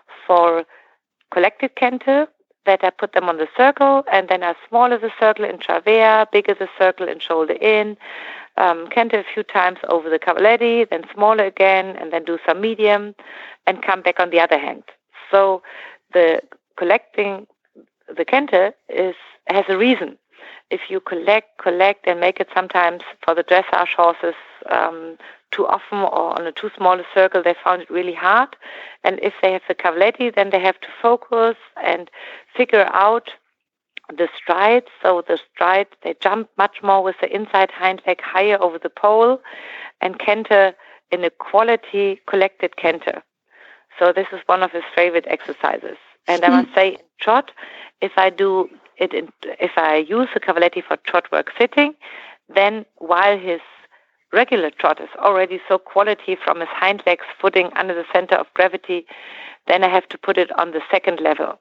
for collected canter, that I put them on the circle, and then I smaller the circle in travers, bigger the circle in shoulder in, um, canter a few times over the Cavaletti, then smaller again, and then do some medium, and come back on the other hand. So the collecting the canter is has a reason. If you collect, collect, and make it sometimes for the dressage horses um, too often or on a too small a circle, they found it really hard. And if they have the Cavaletti, then they have to focus and figure out the stride. So the stride, they jump much more with the inside hind leg higher over the pole and canter in a quality collected canter. So this is one of his favorite exercises. And I must say, in trot, if I do it, in, if I use the Cavaletti for trot work sitting, then while his regular trot is already so quality from his hind legs footing under the center of gravity, then I have to put it on the second level.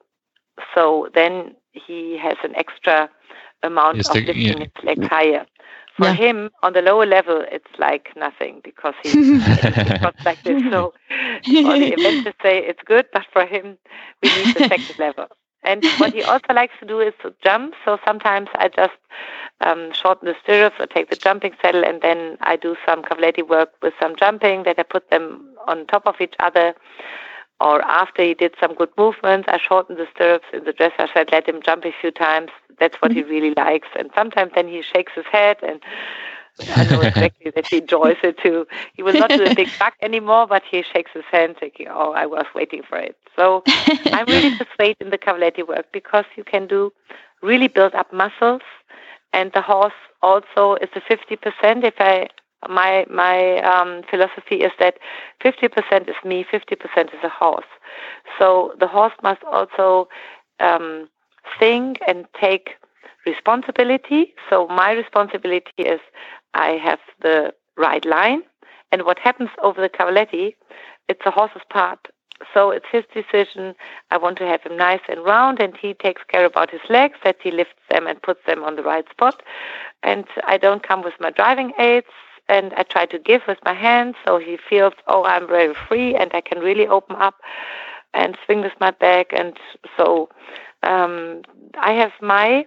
So then he has an extra amount Yes, of the- lifting yeah. his legs higher. For Yeah. him, on the lower level, it's like nothing, because he's he's not like this. So for the event say it's good, but for him, we need the second level. And what he also likes to do is to jump. So sometimes I just um, shorten the stirrups or take the jumping saddle, and then I do some Cavaletti work with some jumping, that I put them on top of each other. Or after he did some good movements, I shorten the stirrups in the dressage, I let him jump a few times. That's what he really likes. And sometimes then he shakes his head, and I know exactly that he enjoys it too. He will not do a big buck anymore, but he shakes his hand thinking, oh, I was waiting for it. So I'm really persuaded in the Cavaletti work, because you can do really build up muscles, and the horse also is a fifty percent. If I my my um, philosophy is that fifty percent is me, fifty percent is a horse. So the horse must also um, think and take responsibility. So my responsibility is I have the right line, and what happens over the Cavaletti, it's the horse's part. So it's his decision. I want to have him nice and round, and he takes care about his legs, that he lifts them and puts them on the right spot. And I don't come with my driving aids, and I try to give with my hands, so he feels, oh, I'm very free, and I can really open up and swing with my back. And so um, I have my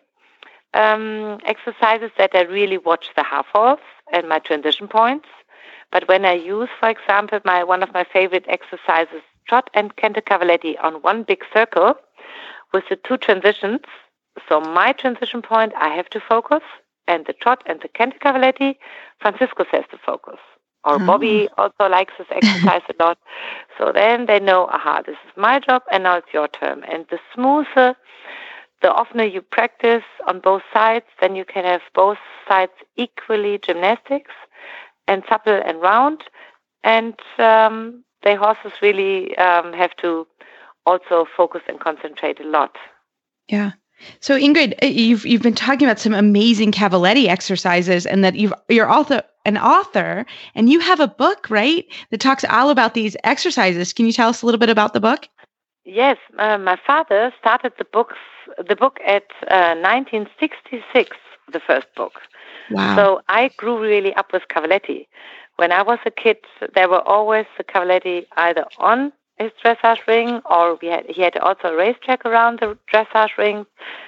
um, exercises that I really watch the half halls and my transition points. But when I use, for example, my one of my favorite exercises, trot and canter Cavaletti on one big circle with the two transitions. So my transition point, I have to focus, and the trot and the canter Cavaletti, Franziskus has to focus. Or Oh. Bobby also likes this exercise a lot. So then they know, aha, this is my job, and now it's your turn. And the smoother the oftener you practice on both sides, then you can have both sides equally gymnastics and supple and round. And um, the horses really um, have to also focus and concentrate a lot. Yeah. So Ingrid, you've you've been talking about some amazing Cavaletti exercises, and that you've you're also an author, and you have a book, right, that talks all about these exercises. Can you tell us a little bit about the book? Yes, uh, my father started the books the book at uh, nineteen sixty-six, the first book. Wow. So I grew really up with Cavaletti. When I was a kid, there were always the Cavaletti either on his dressage ring, or we had, he had also a racetrack around the dressage ring.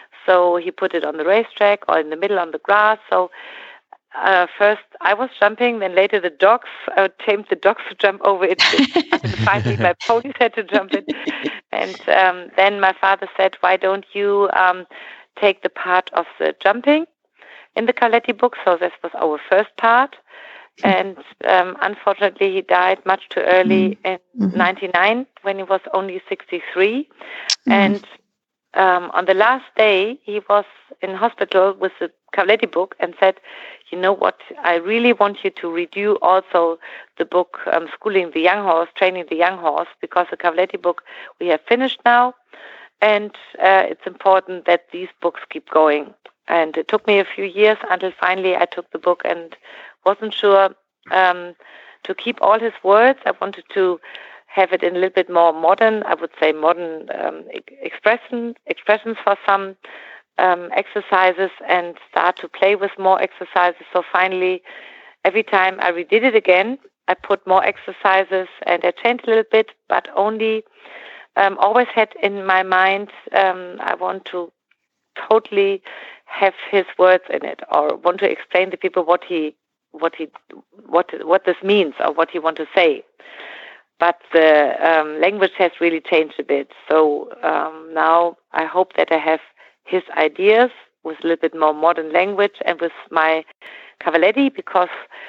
So he put it on the racetrack or in the middle on the grass. So uh, first I was jumping, then later the dogs, I tamed the dogs to jump over it. And finally my ponies had to jump it. And um, then my father said, why don't you um, take the part of the jumping in the Cavaletti book? So this was our first part. And um, unfortunately, he died much too early in mm-hmm. ninety-nine, when he was only sixty-three. Mm-hmm. And um, on the last day, he was in hospital with the Cavaletti book and said, you know what, I really want you to redo also the book, um, Schooling the Young Horse, Training the Young Horse, because the Cavaletti book we have finished now. And uh, it's important that these books keep going. And it took me a few years until finally I took the book and wasn't sure um, to keep all his words. I wanted to have it in a little bit more modern, I would say modern um, expression, expressions for some um, exercises, and start to play with more exercises. So finally, every time I redid it again, I put more exercises and I changed a little bit, but only um, always had in my mind, um, I want to totally have his words in it, or want to explain to people what he what he what what this means or what he want to say. But the um, language has really changed a bit. So um, now I hope that I have his ideas with a little bit more modern language and with my Cavaletti, because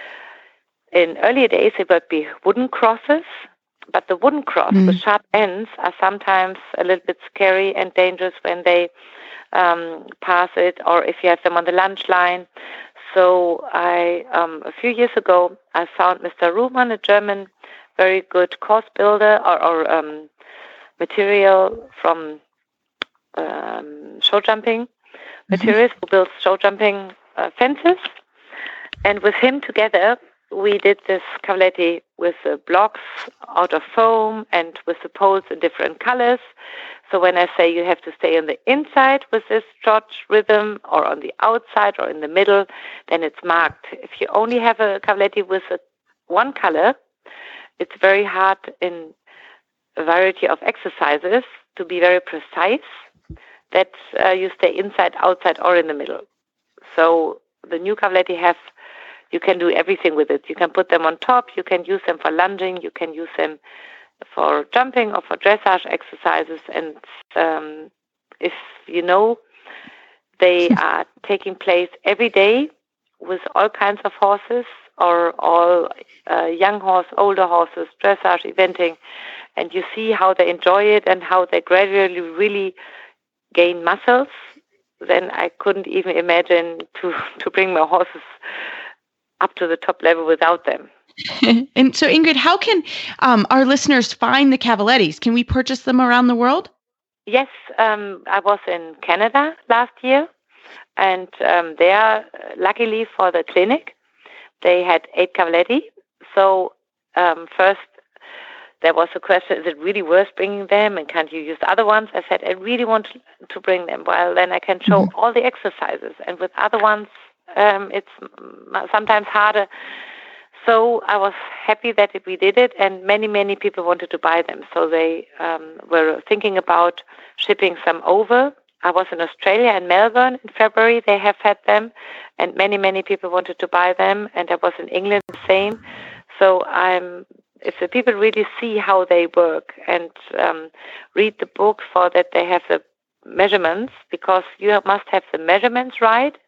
in earlier days it would be wooden crosses, but the wooden cross mm. with sharp ends are sometimes a little bit scary and dangerous when they um, pass it, or if you have them on the lunge line. So I, um, a few years ago, I found Mister Ruhmann, a German, very good course builder or, or um, material from um, show jumping mm-hmm. materials, who builds show jumping uh, fences. And with him together, we did this Cavaletti with the blocks out of foam and with the poles in different colors. So when I say you have to stay on the inside with this trot rhythm, or on the outside or in the middle, then it's marked. If you only have a Cavaletti with a one color, it's very hard in a variety of exercises to be very precise that uh, you stay inside, outside, or in the middle. So the new Cavaletti have, you can do everything with it. You can put them on top, you can use them for lunging, you can use them for jumping or for dressage exercises. And um, if you know, they are taking place every day with all kinds of horses, or all uh, young horse, older horses, dressage, eventing, and you see how they enjoy it and how they gradually really gain muscles, then I couldn't even imagine to, to bring my horses up to the top level without them. And so, Ingrid, how can um, our listeners find the Cavalettis? Can we purchase them around the world? Yes, um, I was in Canada last year, and um, there, luckily for the clinic, they had eight Cavaletti. So um, first, there was a question, is it really worth bringing them, and can't you use other ones? I said, I really want to bring them. Well, then I can show mm-hmm. all the exercises, and with other ones, um, it's sometimes harder. So I was happy that we did it, and many, many people wanted to buy them. So they um, were thinking about shipping some over. I was in Australia and Melbourne in February. They have had them, and many, many people wanted to buy them. And I was in England the same. So I'm, if the people really see how they work and um, read the book for that, they have the measurements, because you must have the measurements right,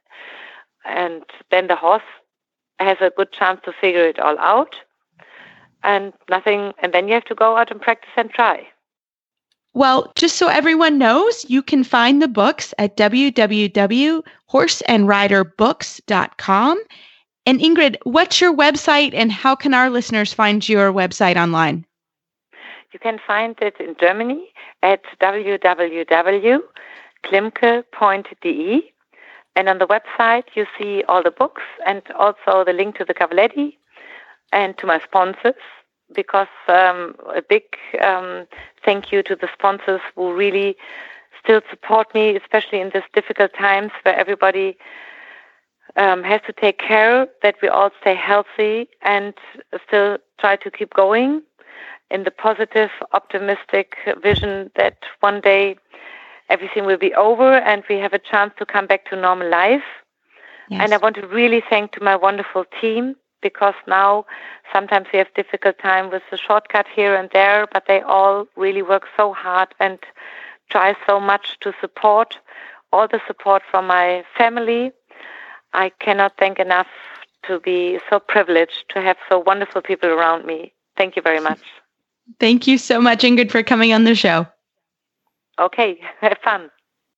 and then the horse has a good chance to figure it all out, and nothing. And then you have to go out and practice and try. Well, just so everyone knows, you can find the books at w w w dot horse and rider books dot com. And Ingrid, what's your website and how can our listeners find your website online? You can find it in Germany at w w w dot klimke point d e. And on the website, you see all the books and also the link to the Cavaletti and to my sponsors, because um, a big um, thank you to the sponsors who really still support me, especially in these difficult times where everybody um, has to take care that we all stay healthy and still try to keep going in the positive, optimistic vision that one day everything will be over and we have a chance to come back to normal life. Yes. And I want to really thank to my wonderful team, because now sometimes we have difficult time with the shortcut here and there, but they all really work so hard and try so much to support, all the support from my family. I cannot thank enough to be so privileged to have so wonderful people around me. Thank you very much. Thank you so much, Ingrid, for coming on the show. Okay, have fun.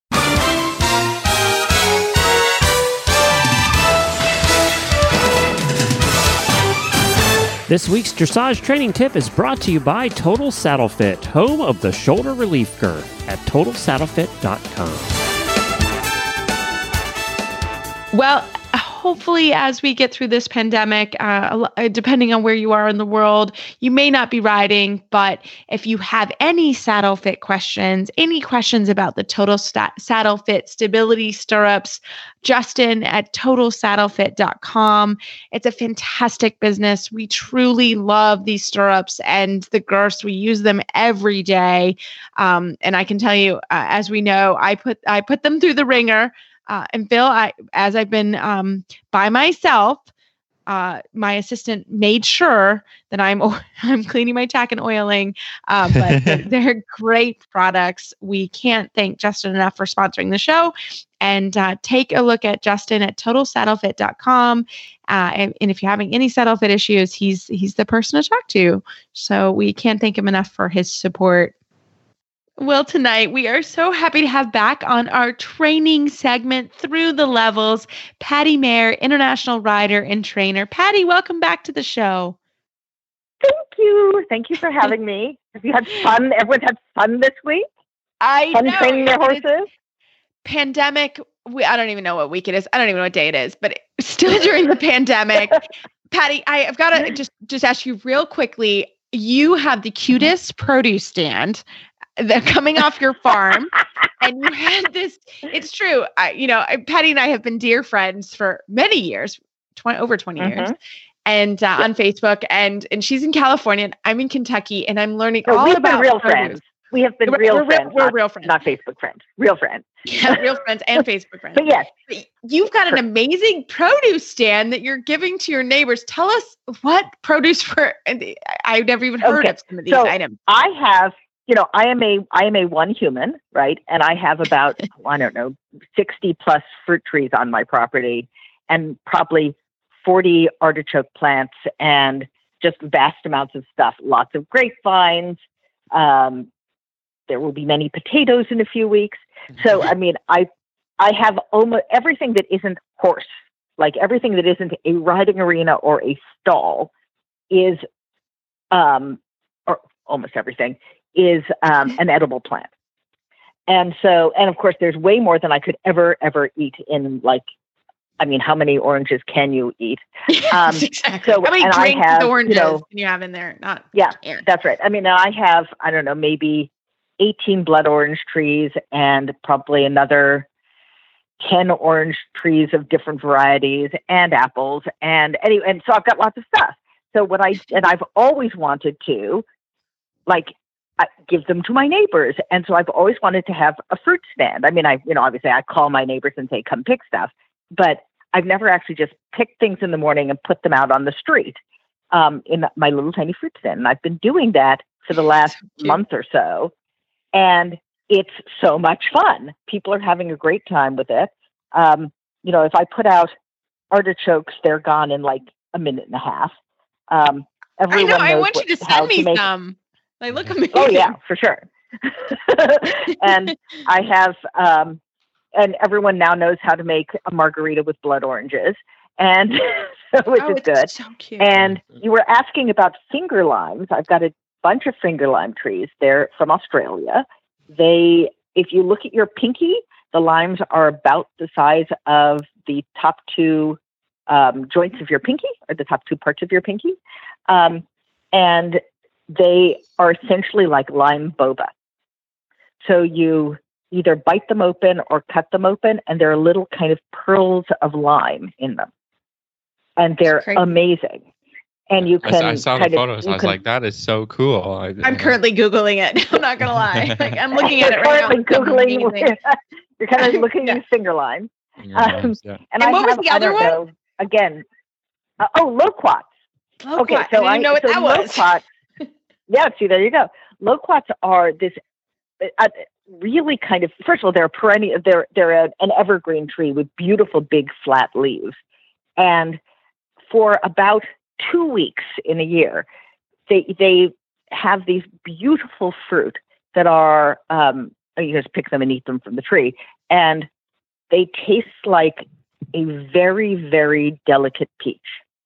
This week's dressage training tip is brought to you by Total Saddle Fit, home of the shoulder relief girth at total saddle fit dot com. Well, hopefully as we get through this pandemic, uh, depending on where you are in the world, you may not be riding, but if you have any saddle fit questions, any questions about the Total Sta- Saddle Fit stability stirrups, Justin at total saddle fit dot com. It's a fantastic business. We truly love these stirrups and the girths. We use them every day. Um, and I can tell you, uh, as we know, I put I put them through the ringer. Uh, and Phil, I, as I've been um, by myself, uh, my assistant made sure that I'm I'm cleaning my tack and oiling. Uh, but they're, they're great products. We can't thank Justin enough for sponsoring the show. And uh, take a look at Justin at total saddle fit dot com. Uh, and, and if you're having any saddle fit issues, he's he's the person to talk to. So we can't thank him enough for his support. Well, tonight we are so happy to have back on our training segment, Through the Levels, Patty Mayer, international rider and trainer. Patty, welcome back to the show. Thank you. Thank you for having me. Have you had fun? Everyone had fun this week? I fun know. training their horses? Pandemic. We, I don't even know what week it is. I don't even know what day it is, but it's still during the pandemic. Patty, I, I've got to just, just ask you real quickly. You have the cutest produce stand. They're coming off your farm, and you had this. It's true. I, you know, Patty and I have been dear friends for many years, twenty over twenty mm-hmm. years, and uh, on Facebook. And and she's in California, and I'm in Kentucky, and I'm learning so all we've about been real produce. friends. We have been we're, real we're, friends. We're not, real friends, not Facebook friends. Real friends. Yeah, real friends and Facebook friends. But yes, you've got an amazing produce stand that you're giving to your neighbors. Tell us what produce for. And I've never even heard okay. of some of these so items. I have. You know, I am a I am a one human, right? And I have about I don't know sixty plus fruit trees on my property, and probably forty artichoke plants, and just vast amounts of stuff. Lots of grapevines. Um, there will be many potatoes in a few weeks. So I mean, I I have almost everything that isn't horse, like everything that isn't a riding arena or a stall, is um, or almost everything. is um, an edible plant. And so, and of course, there's way more than I could ever, ever eat in like, I mean, how many oranges can you eat? Um, exactly. So, how many and drinks I have, of oranges you know, can you have in there? Not yeah, Aaron. That's right. I mean, I have, I don't know, maybe eighteen blood orange trees and probably another ten orange trees of different varieties and apples. And anyway, and so I've got lots of stuff. So what I, and I've always wanted to like, I give them to my neighbors. And so I've always wanted to have a fruit stand. I mean, I, you know, obviously I call my neighbors and say, come pick stuff, but I've never actually just picked things in the morning and put them out on the street um, in my little tiny fruit stand. And I've been doing that for the last month or so. And it's so much fun. People are having a great time with it. Um, you know, if I put out artichokes, they're gone in like a minute and a half. Um, everyone I know. I knows want what, you to send me to make, some. They look amazing. Oh yeah, for sure. And I have, um, and everyone now knows how to make a margarita with blood oranges, and so, which Oh, is it's good. so cute. And you were asking about finger limes. I've got a bunch of finger lime trees. They're from Australia. They, if you look at your pinky, the limes are about the size of the top two um, joints of your pinky, or the top two parts of your pinky. Um, and they are essentially like lime boba. So you either bite them open or cut them open, and there are little kind of pearls of lime in them. And they're crazy. amazing. And you I, can I saw the kind of- photos. you I was can- like, that is so cool. I, I'm currently Googling it. I'm not going to lie. Like, I'm looking at it You're right now. currently It's Googling. amazing. You're kind of looking Yeah. at these finger lines. Finger limes, yeah. And, And I what was have, the I other don't one? know, again, uh, oh, loquats. Loquat. Okay, I so didn't I even know what so that was. loquats. Yeah, see, there you go. Loquats are this uh, really kind of. First of all, they're a perennial. They're they're a, an evergreen tree with beautiful big flat leaves, and for about two weeks in a year, they they have these beautiful fruit that are. Um, you just pick them and eat them from the tree, and they taste like a very very delicate peach,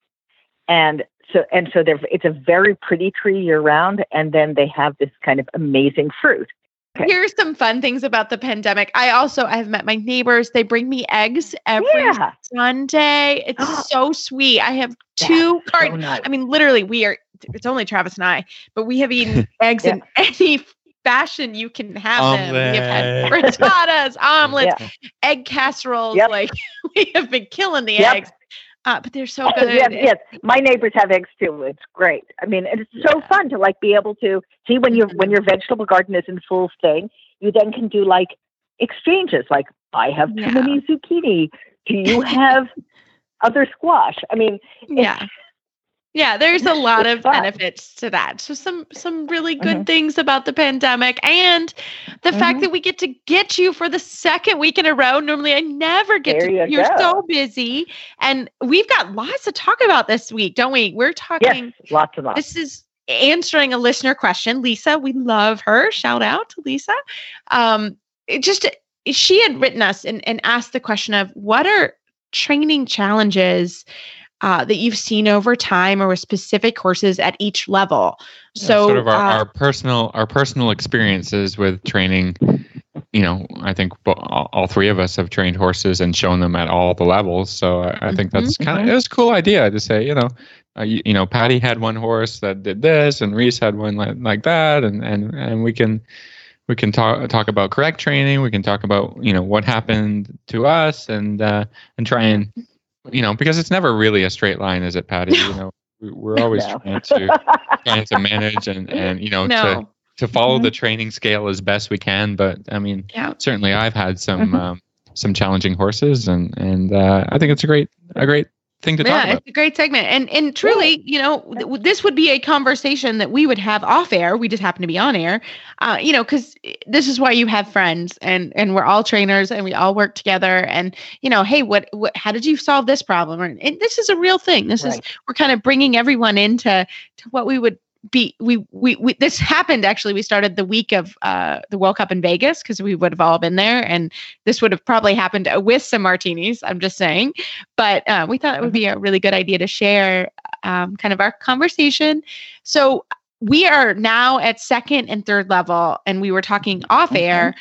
and. So and so they're, it's a very pretty tree year round, and then they have this kind of amazing fruit. Okay. Here's some fun things about the pandemic. I also I have met my neighbors. They bring me eggs every Yeah. Sunday. It's so sweet. I have two That's cartons. so nice. I mean, literally, we are. It's only Travis and I, but we have eaten eggs Yeah. in any fashion you can have them. We have had Omelette. frittatas, omelets, Yeah. egg casseroles. Yep. Like we have been killing the Yep. eggs. Uh, but they're so good. yes, yes, my neighbors have eggs too. It's great. I mean, and it's so Yeah. fun to like be able to see when your when your vegetable garden is in full swing. You then can do like exchanges, like I have too Yeah. many zucchini. Do you have other squash? I mean, Yeah. Yeah, there's a lot It's of fun. benefits to that. So some some really good Mhm. things about the pandemic, and the fact Mhm. that we get to get you for the second week in a row. Normally I never get There to. you You're go. so busy, and we've got lots to talk about this week, don't we? We're yes, talking lots and lots. This is answering a listener question. Lisa, we love her. Shout out to Lisa. Um, it just she had written us and, and asked the question of what are training challenges uh, that you've seen over time or with specific courses at each level. Yeah, So sort of our, uh, our personal our personal experiences with training. You know, I think bo- all, all three of us have trained horses and shown them at all the levels. So I, I think that's kind of Mhm. it was a cool idea to say, you know, uh, you, you know, Patty had one horse that did this, and Reese had one like, like that, and and and we can we can talk talk about correct training. We can talk about you know what happened to us, and uh, and try and you know because it's never really a straight line, is it, Patty? You know, we, we're always No. trying to trying to manage and and you know to no. to follow Mhm. the training scale as best we can. But I mean, Yeah. certainly I've had some Mhm. um, some challenging horses, and and uh, I think it's a great a great thing to talk Yeah, about. it's a great segment. And and truly, you know, th- this would be a conversation that we would have off air. We just happen to be on air. Uh, you know, because this is why you have friends and and we're all trainers and we all work together. And, you know, hey, what, what how did you solve this problem? Or and this is a real thing. This is Right. we're kind of bringing everyone into to what we would be we, we we this happened actually. We started the week of uh the World Cup in Vegas because we would have all been there, and this would have probably happened with some martinis. I'm just saying, but uh, we thought it would be a really good idea to share um, kind of our conversation. So we are now at second and third level, and we were talking off air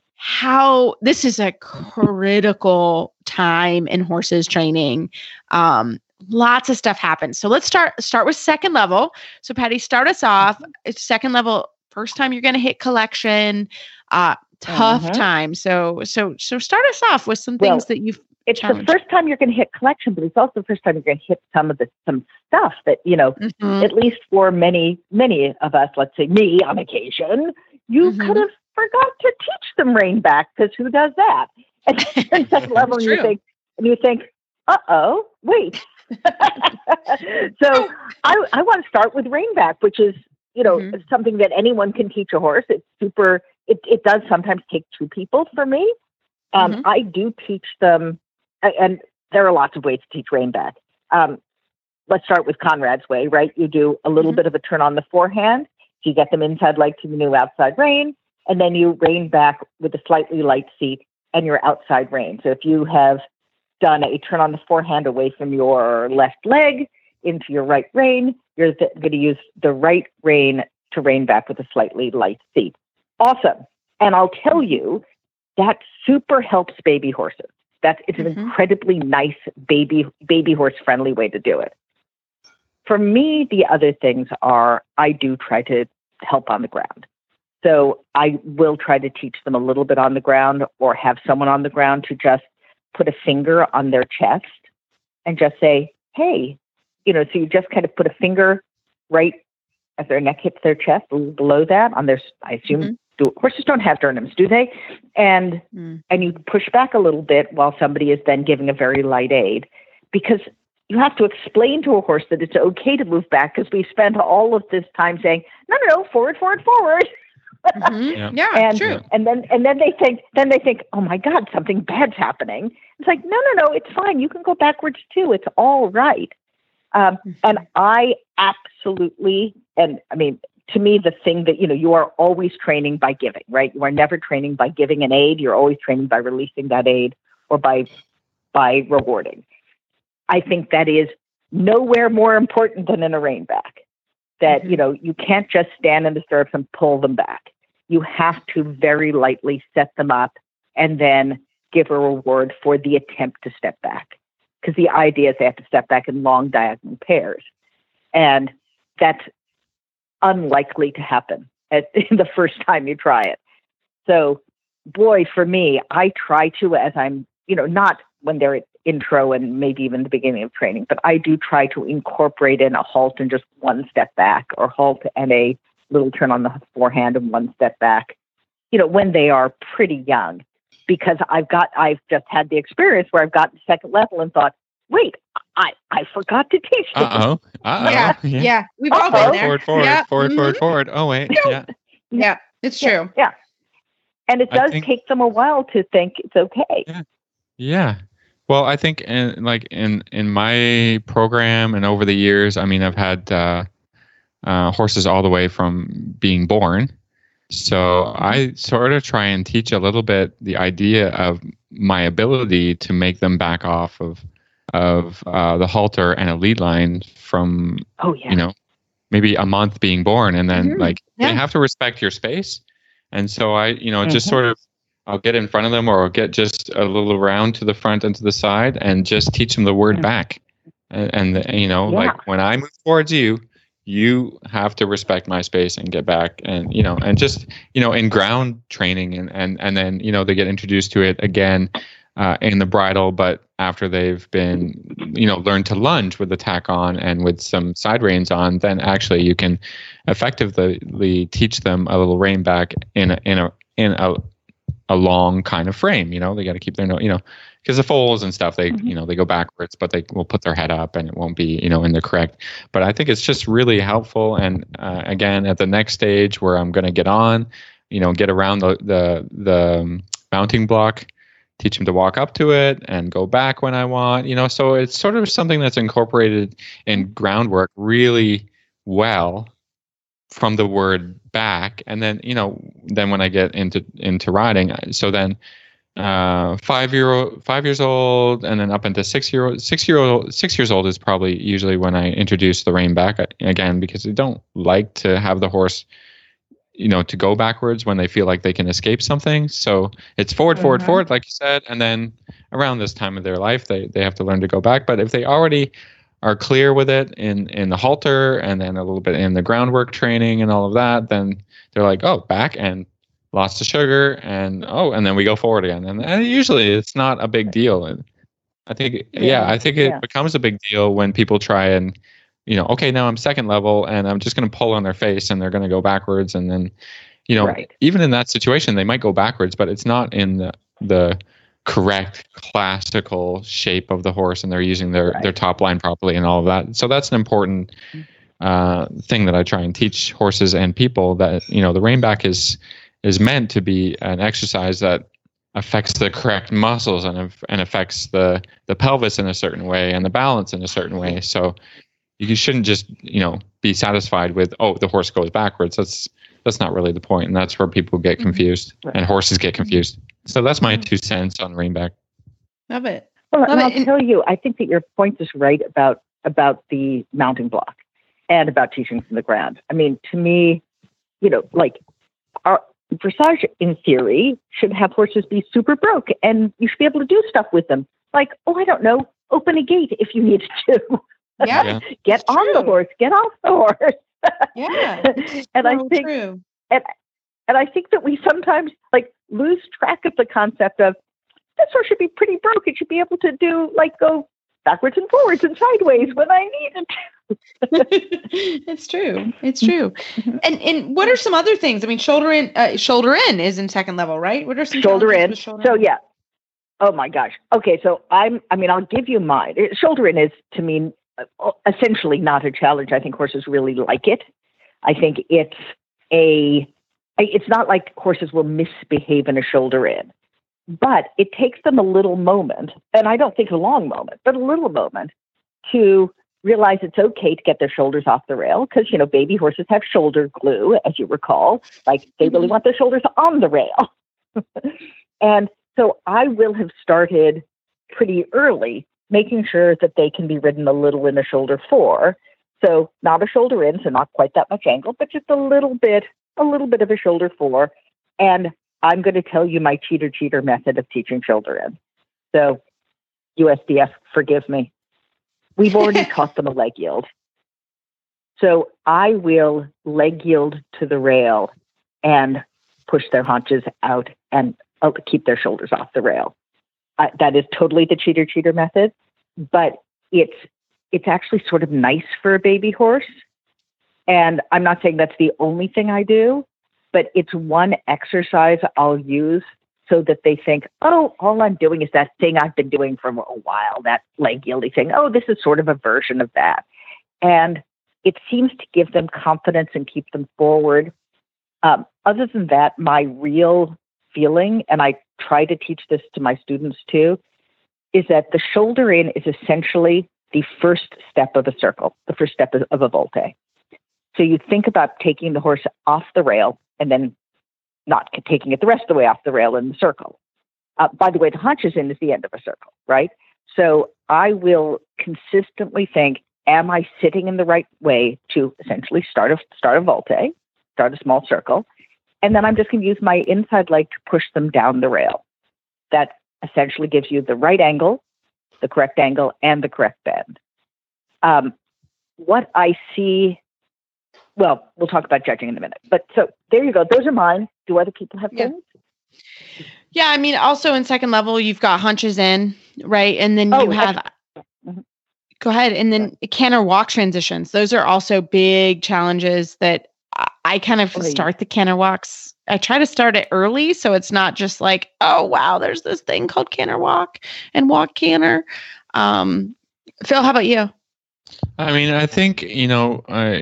how this is a critical time in horses training. Um, lots of stuff happens. So let's start start with second level. So Patty, start us off. It's second level, first time you're going to hit collection, uh, tough Mhm. time. So so so start us off with some Well, things that you've It's challenge. the first time you're going to hit collection, but it's also the first time you're going to hit some of the some stuff that you know. Mhm. At least for many many of us, let's say me on occasion, you Mhm. could have forgot to teach them rein back because who does that? And you're at second level, and you True. think, and you think, uh oh, wait. So I I want to start with rein back, which is you know Mhm. something that anyone can teach a horse. It's super. It it does sometimes take two people for me. Um, Mhm. I do teach them, a- and there are lots of ways to teach rein back. Um, let's start with Conrad's way, right? You do a little Mhm. bit of a turn on the forehand. You get them inside leg to the new outside rein. and then you rein back with a slightly light seat and your outside rein. So if you have done a turn on the forehand away from your left leg into your right rein, you're th- going to use the right rein to rein back with a slightly light seat. Awesome. And I'll tell you, that super helps baby horses. That's it's an mm-hmm. incredibly nice baby baby horse friendly way to do it. For me, the other things are I do try to help on the ground. So I will try to teach them a little bit on the ground or have someone on the ground to just put a finger on their chest and just say, hey, you know, so you just kind of put a finger right as their neck hits their chest, a little below that on their, I assume, mm-hmm. do, horses don't have sternums, do they? And mm. and you push back a little bit while somebody is then giving a very light aid, because you have to explain to a horse that it's okay to move back, because we spent all of this time saying, no, no, no, forward, forward, forward. Mm-hmm. Yeah, yeah and, true. And then and then they think, then they think, oh my God, something bad's happening. It's like, no, no, no, it's fine. You can go backwards too. It's all right. Um, mm-hmm. And I absolutely, and I mean, to me, the thing that, you know, you are always training by giving, right? You are never training by giving an aid. You're always training by releasing that aid or by by rewarding. I think that is nowhere more important than in a rein back. That, mm-hmm. you know, you can't just stand in the stirrups and pull them back. You have to very lightly set them up and then give a reward for the attempt to step back. Because the idea is they have to step back in long diagonal pairs. And that's unlikely to happen at the first time you try it. So, boy, for me, I try to, as I'm, you know, not when they're at intro and maybe even the beginning of training, but I do try to incorporate in a halt and just one step back, or halt and a little turn on the forehand and one step back, you know, when they are pretty young. Because I've got, I've just had the experience where I've gotten to second level and thought, wait, I, I forgot to teach them. Uh-oh. Uh-oh. Yeah, yeah. yeah. We've all been there. Forward, forward, yeah. forward, mm-hmm. forward, forward. Oh, wait. Yeah. Yeah, it's true. Yeah. yeah. And it does think, take them a while to think it's okay. Yeah. Yeah. Well, I think in, like in, in my program and over the years, I mean, I've had uh, uh, horses all the way from being born. So I sort of try and teach a little bit the idea of my ability to make them back off of of uh, the halter and a lead line from, oh, yeah. you know, maybe a month being born. And then mm-hmm. like yeah. they have to respect your space. And so I, you know, mm-hmm. just sort of, I'll get in front of them, or I'll get just a little round to the front and to the side and just teach them the word mm-hmm. back. And, and you know, yeah. like when I move towards you, you have to respect my space and get back. And, you know, and just, you know, in ground training and, and, and then, you know, they get introduced to it again uh, in the bridle, but after they've been, you know, learned to lunge with the tack on and with some side reins on, then actually you can effectively teach them a little rein back in a, in a, in a, a long kind of frame. You know, they got to keep their, you know, because the foals and stuff, they, mm-hmm. you know, they go backwards, but they will put their head up and it won't be, you know, in the correct. But I think it's just really helpful. And uh, again, at the next stage where I'm going to get on, you know, get around the, the, the mounting block, teach them to walk up to it and go back when I want, you know, so it's sort of something that's incorporated in groundwork really well from the word back. And then, you know, then when I get into, into riding, so then, uh five year old five years old and then up into six year old six year old six years old is probably usually when I introduce the rein back again, because they don't like to have the horse, you know, to go backwards when they feel like they can escape something. So it's forward, forward, mm-hmm. forward, like you said, and then around this time of their life they they have to learn to go back. But if they already are clear with it in in the halter and then a little bit in the groundwork training and all of that, then they're like, oh, back and lots of sugar, and oh, and then we go forward again. And, and usually it's not a big deal. And I think, yeah, yeah I think it yeah. becomes a big deal when people try and, you know, okay, now I'm second level and I'm just going to pull on their face and they're going to go backwards. And then, you know, right. even in that situation, they might go backwards, but it's not in the, the correct classical shape of the horse, and they're using their, right. their top line properly and all of that. So that's an important uh, thing that I try and teach horses and people, that, you know, the rein back is, is meant to be an exercise that affects the correct muscles and and affects the the pelvis in a certain way and the balance in a certain way. So you shouldn't just, you know, be satisfied with, oh, the horse goes backwards. That's that's not really the point, and that's where people get confused right. and horses get confused. So that's my two cents on reinback. Love it. Well, Love and it. I'll tell you, I think that your point is right about about the mounting block and about teaching from the ground. I mean, to me, you know, like our dressage in theory should have horses be super broke, and you should be able to do stuff with them. Like, oh, I don't know, open a gate if you need to. Yeah. Yeah. Get on true. the horse, get off the horse. Yeah. and I So think true. and and I think that we sometimes like lose track of the concept of this horse should be pretty broke. It should be able to do like go backwards and forwards and sideways when I need it to. It's true. It's true. And and what are some other things? I mean, shoulder in, uh, shoulder in is in second level, right? What are some Shoulder challenges in. with shoulder So in? yeah. Oh my gosh. Okay, so I'm. I mean, I'll give you mine. It- Shoulder in is to me uh, essentially not a challenge. I think horses really like it. I think it's a. I- It's not like horses will misbehave in a shoulder in, but it takes them a little moment, and I don't think a long moment, but a little moment to realize it's okay to get their shoulders off the rail because, you know, baby horses have shoulder glue, as you recall. Like they really want their shoulders on the rail. And so I will have started pretty early, making sure that they can be ridden a little in a shoulder four. So not a shoulder in, so not quite that much angle, but just a little bit, a little bit of a shoulder four. And I'm going to tell you my cheater cheater method of teaching shoulder in. So U S D F, forgive me. We've already taught them a leg yield. So I will leg yield to the rail and push their haunches out and uh, keep their shoulders off the rail. Uh, that is totally the cheater cheater method, but it's it's actually sort of nice for a baby horse. And I'm not saying that's the only thing I do, but it's one exercise I'll use so that they think, oh, all I'm doing is that thing I've been doing for a while, that leg yieldy thing. Oh, this is sort of a version of that. And it seems to give them confidence and keep them forward. Um, other than that, my real feeling, and I try to teach this to my students too, is that the shoulder in is essentially the first step of a circle, the first step of, of a volte. So you think about taking the horse off the rail and then not taking it the rest of the way off the rail in the circle. Uh, by the way, the haunches in is the end of a circle, right? So I will consistently think, am I sitting in the right way to essentially start a, start a volte, start a small circle, and then I'm just going to use my inside leg to push them down the rail. That essentially gives you the right angle, the correct angle, and the correct bend. Um, what I see, well, we'll talk about judging in a minute. But so there you go. Those are mine. Do other people have Yeah. things? Yeah, I mean, also in second level, you've got hunches in, right? And then Oh, you have, Mhm. go ahead. And then canter walk transitions. Those are also big challenges that I, I kind of Oh, yeah. start the canter walks. I try to start it early. So it's not just like, oh, wow, there's this thing called canter walk and walk canter. Um, Phil, how about you? I mean, I think, you know, uh,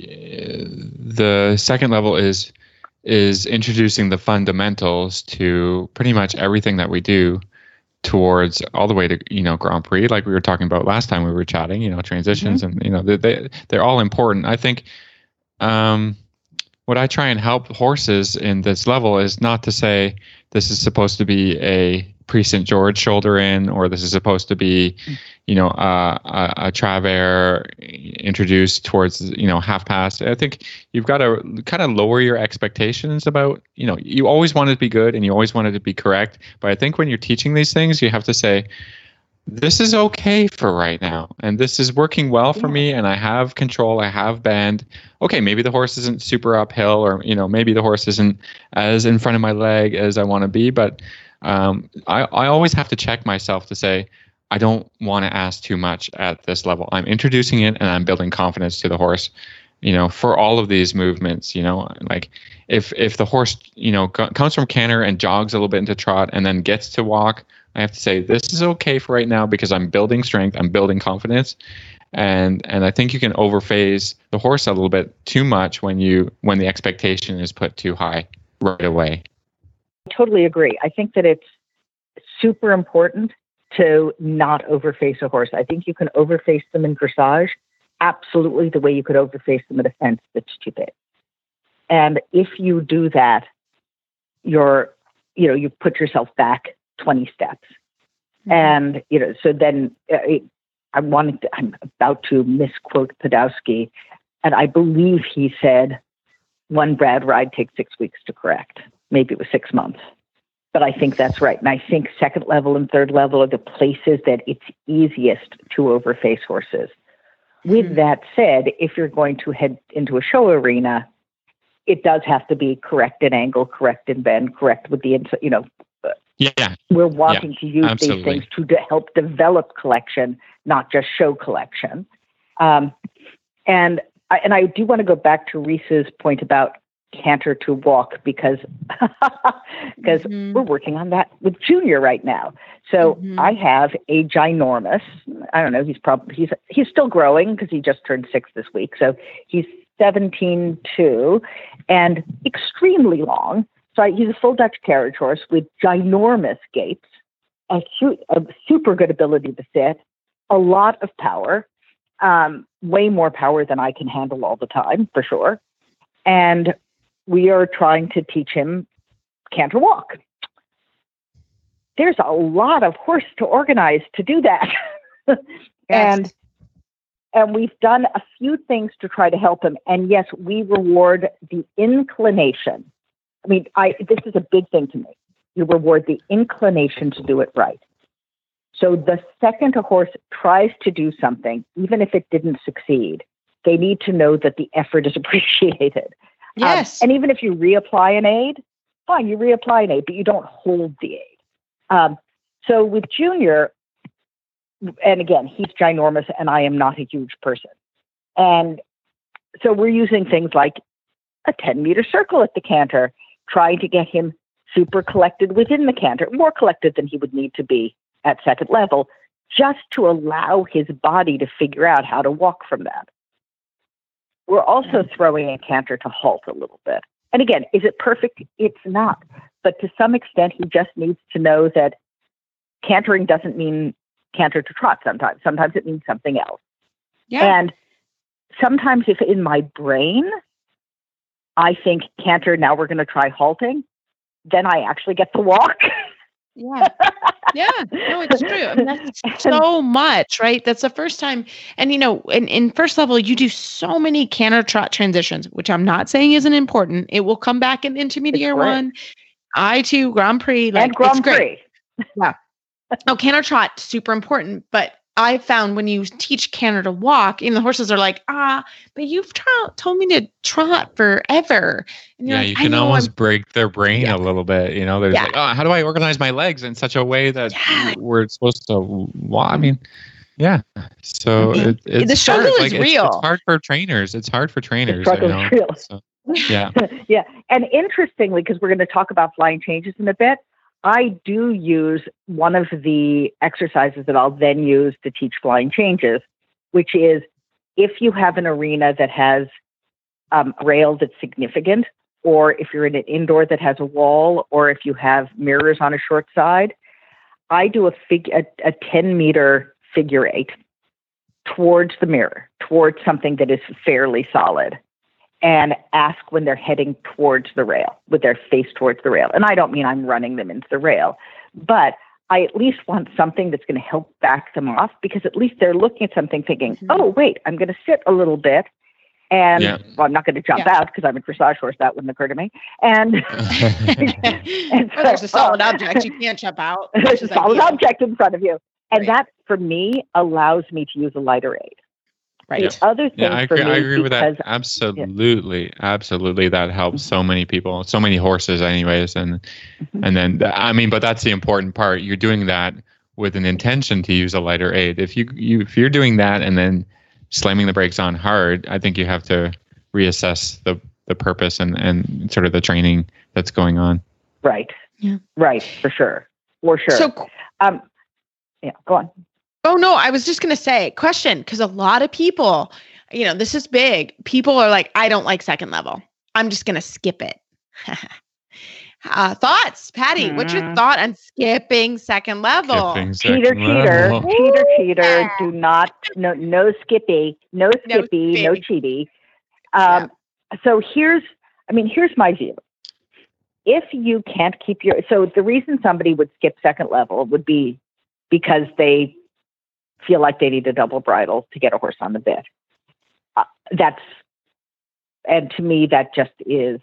the second level is is introducing the fundamentals to pretty much everything that we do towards all the way to, you know, Grand Prix, like we were talking about last time we were chatting, you know, transitions and, you know, they, they, they're all important. I think um, what I try and help horses in this level is not to say this is supposed to be a pre-Saint George shoulder in, or this is supposed to be, you know, uh, a, a Travers introduced towards, you know, half past. I think you've got to kind of lower your expectations about, you know, you always want it to be good and you always want it to be correct. But I think when you're teaching these things, you have to say, this is okay for right now. And this is working well for Yeah. me. And I have control. I have bend. Okay, maybe the horse isn't super uphill, or, you know, maybe the horse isn't as in front of my leg as I want to be. But um, I, I always have to check myself to say, I don't want to ask too much at this level. I'm introducing it and I'm building confidence to the horse, you know, for all of these movements, you know, like if, if the horse, you know, co- comes from canter and jogs a little bit into trot and then gets to walk, I have to say, this is okay for right now because I'm building strength, I'm building confidence. And, and I think you can overphase the horse a little bit too much when you, when the expectation is put too high right away. I totally agree. I think that it's super important to not overface a horse. I think you can overface them in dressage absolutely the way you could overface them at a fence that's too big. And if you do that, you're, you know, you put yourself back twenty steps. Mm-hmm. And, you know, so then uh, I'm wanting to, I'm about to misquote Podolsky, and I believe he said one Brad ride takes six weeks to correct. Maybe it was six months. But I think that's right. And I think second level and third level are the places that it's easiest to overface horses. With mm-hmm. that said, if you're going to head into a show arena, it does have to be correct in angle, correct in bend, correct with the, you know, yeah. we're wanting yeah, to use absolutely. these things to de- help develop collection, not just show collection. Um, and I, and I do want to go back to Reese's point about canter to walk, because because mm-hmm. we're working on that with Junior right now. So mm-hmm. I have a ginormous, I don't know, he's probably, he's, he's still growing because he just turned six this week. So he's seventeen two and extremely long. So I, he's a full Dutch carriage horse with ginormous gaits, a, su- a super good ability to sit, a lot of power, um, way more power than I can handle all the time, for sure. And we are trying to teach him canter walk. There's a lot of horse to organize to do that. yes. And and we've done a few things to try to help him. And yes, we reward the inclination. I mean, I this is a big thing to me. You reward the inclination to do it right. So the second a horse tries to do something, even if it didn't succeed, they need to know that the effort is appreciated. Yes. Um, and even if you reapply an aid, fine, you reapply an aid, but you don't hold the aid. Um, so with Junior, and again, he's ginormous and I am not a huge person. And so we're using things like a ten meter circle at the canter, trying to get him super collected within the canter, more collected than he would need to be at second level, just to allow his body to figure out how to walk from that. We're also throwing a canter to halt a little bit. And again, is it perfect? It's not. But to some extent, he just needs to know that cantering doesn't mean canter to trot sometimes. Sometimes it means something else. Yeah. And sometimes if in my brain, I think canter, now we're going to try halting, then I actually get to walk. Yeah. Yeah. No, it's true. I mean, that's so much, right? That's the first time. And, you know, in, in first level, you do so many canter trot transitions, which I'm not saying isn't important. It will come back in intermediate one, I two, Grand Prix. Like, and Grand it's Prix. Great. Yeah. Oh, canter trot, super important. But I found when you teach canter to walk, even the horses are like, ah, but you've tra- told me to trot forever. And yeah, like, you can almost I'm- break their brain yeah. a little bit. You know, there's yeah. like, oh, how do I organize my legs in such a way that yeah. we're supposed to walk? I mean, yeah. So mm-hmm. it, it's the struggle hard. is like, real. It's, it's hard for trainers. It's hard for trainers. The struggle you know? is real. So, yeah. yeah. And interestingly, because we're going to talk about flying changes in a bit, I do use one of the exercises that I'll then use to teach flying changes, which is if you have an arena that has um, a rail that's significant, or if you're in an indoor that has a wall, or if you have mirrors on a short side, I do a, fig- a, a ten meter figure eight towards the mirror, towards something that is fairly solid, and ask when they're heading towards the rail, with their face towards the rail. And I don't mean I'm running them into the rail, but I at least want something that's going to help back them off, because at least they're looking at something thinking, mm-hmm. oh, wait, I'm going to sit a little bit. And yeah. well, I'm not going to jump yeah. out because I'm a dressage horse. That wouldn't occur to me. And, and so, well, there's a solid uh, object. You can't jump out. There's a solid ideal. object in front of you. And right. that, for me, allows me to use a lighter aid. Right. The other thing yeah, I for agree, me, I agree with that. because- Absolutely. Yeah. Absolutely. That helps so many people, so many horses anyways. And, mm-hmm. and then, I mean, but that's the important part. You're doing that with an intention to use a lighter aid. If you, you if you're doing that and then slamming the brakes on hard, I think you have to reassess the, the purpose and, and sort of the training that's going on. Right. Yeah. Right. For sure. For sure. So, um, yeah, go on. Oh, no, I was just going to say, question, because a lot of people, you know, this is big. People are like, I don't like second level. I'm just going to skip it. uh, thoughts, Patty, mm. what's your thought on skipping second level? Skipping second cheater, level. cheater, cheater, cheater. Do not, no, no skippy, no skippy, no, no cheaty. Um, yeah. So here's, I mean, here's my view. If you can't keep your, so the reason somebody would skip second level would be because they feel like they need a double bridle to get a horse on the bit. Uh, that's, and to me, that just is,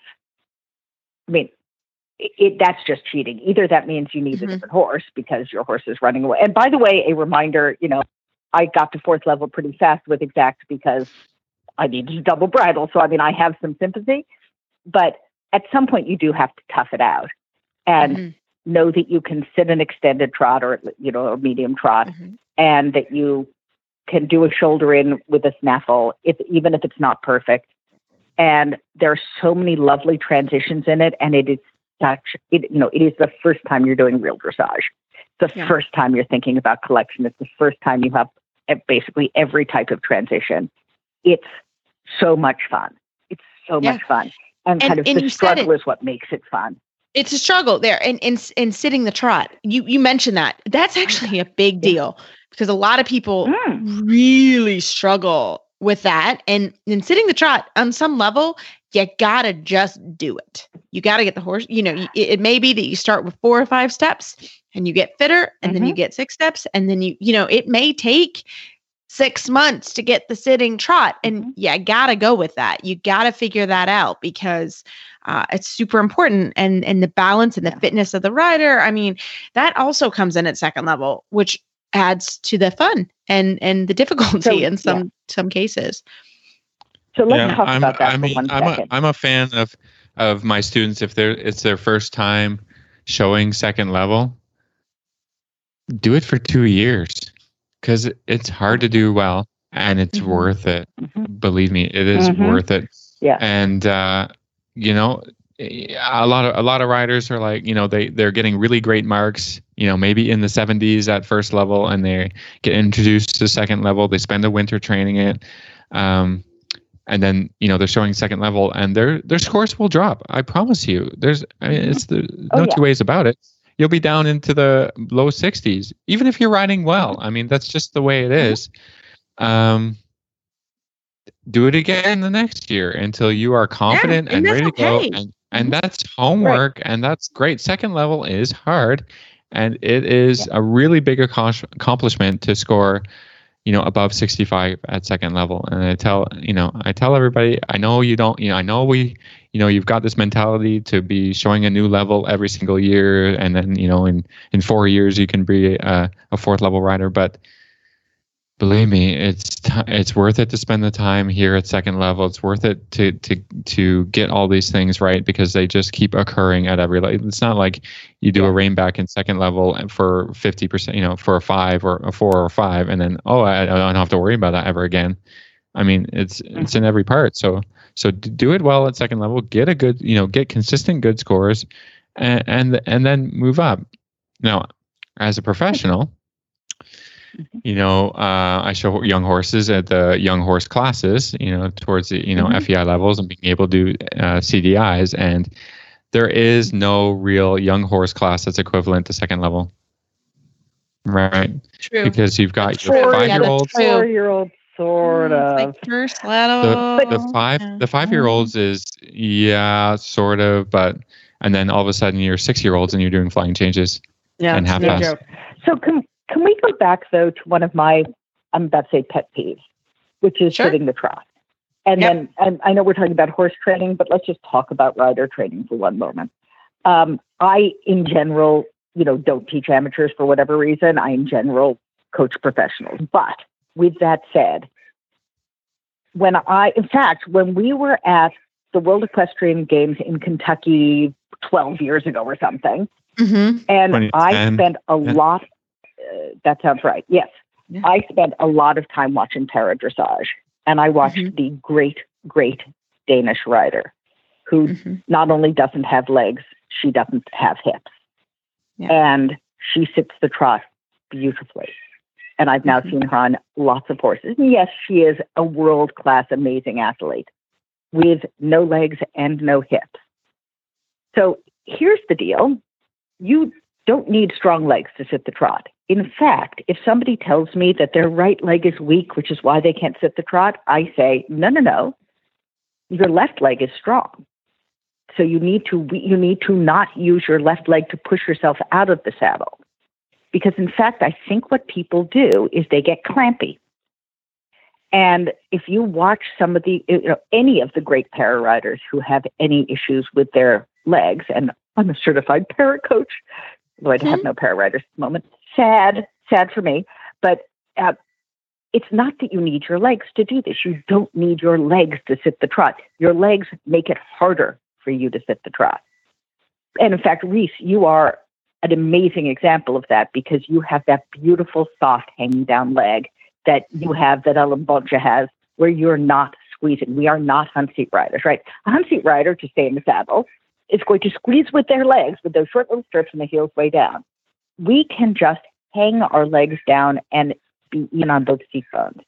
I mean, it, it that's just cheating. Either that means you need mm-hmm. a different horse because your horse is running away. And by the way, a reminder, you know, I got to fourth level pretty fast with Exact because I needed a double bridle. So, I mean, I have some sympathy, but at some point you do have to tough it out and mm-hmm. know that you can sit an extended trot or, you know, a medium trot mm-hmm. and that you can do a shoulder in with a snaffle, if, even if it's not perfect. And there are so many lovely transitions in it. And it is such, it, you know, it is the first time you're doing real dressage. It's the yeah. first time you're thinking about collection. It's the first time you have basically every type of transition. It's so much fun. It's so yeah. much fun. And, and kind of and the struggle is what makes it fun. It's a struggle there. And in in sitting the trot, you, you mentioned that. That's actually a big deal because a lot of people mm. really struggle with that. And in sitting the trot on some level, you gotta just do it. You gotta get the horse, you know, it, it may be that you start with four or five steps and you get fitter and mm-hmm. then you get six steps and then you, you know, it may take six months to get the sitting trot. And mm-hmm. yeah, gotta go with that. You gotta figure that out because uh, it's super important. And, and the balance and the yeah. fitness of the rider. I mean, that also comes in at second level, which adds to the fun and, and the difficulty so, in some, yeah. some cases. So let's yeah, talk I'm, about that I mean, for one I'm second. A, I'm a fan of, of my students. If they're, it's their first time showing second level, do it for two years. Because it's hard to do well, and it's mm-hmm. worth it. Mm-hmm. Believe me, it is mm-hmm. worth it. Yeah. And uh, you know, a lot of a lot of riders are like, you know, they they're getting really great marks. You know, maybe in the seventies at first level, and they get introduced to second level. They spend a winter training it, um, and then you know they're showing second level, and their their scores will drop. I promise you. There's, I mean, it's the, no oh, yeah. two ways about it. You'll be down into the low sixties, even if you're riding well. I mean, that's just the way it is. Um, do it again the next year until you are confident yeah, and, and ready okay. to go. And, and that's homework, right. and that's great. Second level is hard, and it is yeah. a really big ac- accomplishment to score, you know, above sixty-five at second level. And I tell, you know, I tell everybody, I know you don't, you know, I know we, you know, you've got this mentality to be showing a new level every single year. And then, you know, in, in four years, you can be a, a fourth level rider. But believe me, it's, t- it's worth it to spend the time here at second level. It's worth it to, to, to get all these things right because they just keep occurring at every level. It's not like you do yeah. a rein back in second level for fifty percent, you know, for a five or a four or five. And then, oh, I, I don't have to worry about that ever again. I mean, it's, mm-hmm. it's in every part. So, So do it well at second level, get a good, you know, get consistent good scores and, and, and then move up. Now, as a professional, you know, uh, I show young horses at the young horse classes, you know, towards the, you know, mm-hmm. F E I levels and being able to do uh, C D Is. And there is no real young horse class that's equivalent to second level. Right. True. Because you've got that's your true. five-year-olds. Yeah, four-year-olds. Sort of. Like first level. The, the five, the five-year-olds is yeah, sort of, but and then all of a sudden you're six-year-olds and you're doing flying changes. Yeah, and half no fast. Joke. So can can we go back though to one of my I'm about to say pet peeves, which is sure. sitting the trot, and yep. then and I know we're talking about horse training, but let's just talk about rider training for one moment. Um, I, in general, you know, don't teach amateurs for whatever reason. I, in general, coach professionals, but with that said, when I, in fact, when we were at the World Equestrian Games in Kentucky twelve years ago or something, mm-hmm. and I spent a yeah. lot, uh, that sounds right, yes. Yeah. I spent a lot of time watching para dressage, and I watched mm-hmm. the great, great Danish rider who mm-hmm. not only doesn't have legs, she doesn't have hips. Yeah. And she sits the trot beautifully. And I've now mm-hmm. seen her on lots of horses. And yes, she is a world-class, amazing athlete with no legs and no hips. So here's the deal. You don't need strong legs to sit the trot. In fact, if somebody tells me that their right leg is weak, which is why they can't sit the trot, I say, no, no, no. Your left leg is strong. So you need to you need to not use your left leg to push yourself out of the saddle. Because in fact, I think what people do is they get clampy. And if you watch some of the, you know, any of the great para riders who have any issues with their legs, and I'm a certified para coach, though I mm-hmm. have no para riders at the moment. Sad, sad for me. But uh, it's not that you need your legs to do this. You don't need your legs to sit the trot. Your legs make it harder for you to sit the trot. And in fact, Reese, you are an amazing example of that because you have that beautiful, soft, hanging down leg that you have, that Ellen Bolcha has, where you're not squeezing. We are not hunt seat riders, right? A hunt seat rider, to stay in the saddle, is going to squeeze with their legs with those short little strips and the heels way down. We can just hang our legs down and be in on both seat bones.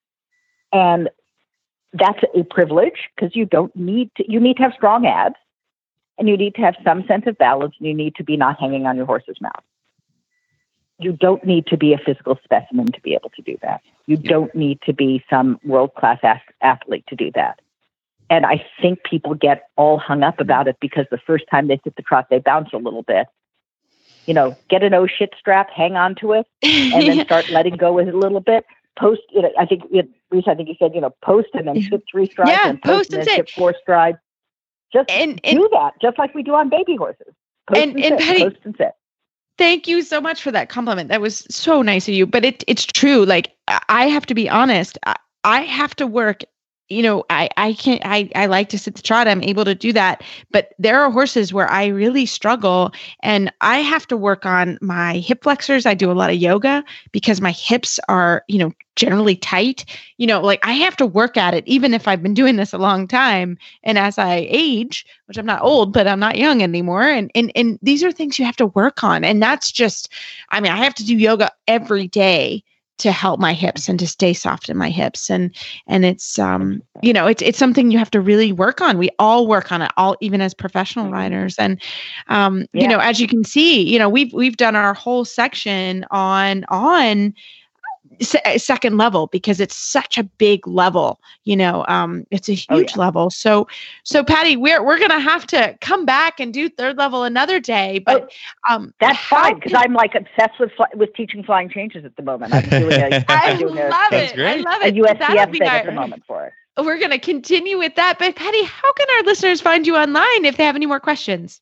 And that's a privilege because you don't need to, you need to have strong abs and you need to have some sense of balance and you need to be not hanging on your horse's mouth. You don't need to be a physical specimen to be able to do that. You don't need to be some world-class athlete to do that. And I think people get all hung up about it because the first time they sit the trot, they bounce a little bit. You know, get an oh shit strap, hang on to it, and then start letting go with it a little bit. Post, you know, I think, Reese, I think you said, you know, post and then sit three strides, yeah, and post, post and, and then sit four strides. Just and, and, do that, just like we do on baby horses. Post and, and, and sit, Patty, post and sit. Thank you so much for that compliment. That was so nice of you. But it, it's true. Like, I have to be honest. I, I have to work. You know, I, I can't, I, I like to sit the trot. I'm able to do that. But there are horses where I really struggle and I have to work on my hip flexors. I do a lot of yoga because my hips are, you know, generally tight. You know, like I have to work at it, even if I've been doing this a long time. And as I age, which I'm not old, but I'm not young anymore. And, and, and these are things you have to work on. And that's just, I mean, I have to do yoga every day to help my hips and to stay soft in my hips. And, and it's, um, you know, it's, it's something you have to really work on. We all work on it, all, even as professional riders. And, um, yeah. you know, as you can see, you know, we've, we've done our whole section on, on se- second level because it's such a big level, you know, um, it's a huge oh, yeah. level. So, so Patty, we're, we're going to have to come back and do third level another day, but, oh, um, that's fine. Cause I'm like obsessed with, fly, with teaching flying changes at the moment. I'm doing a, I I'm doing love a, it. I love it. A U S D F thing our, at the moment for it. We're going to continue with that, but Patty, how can our listeners find you online if they have any more questions?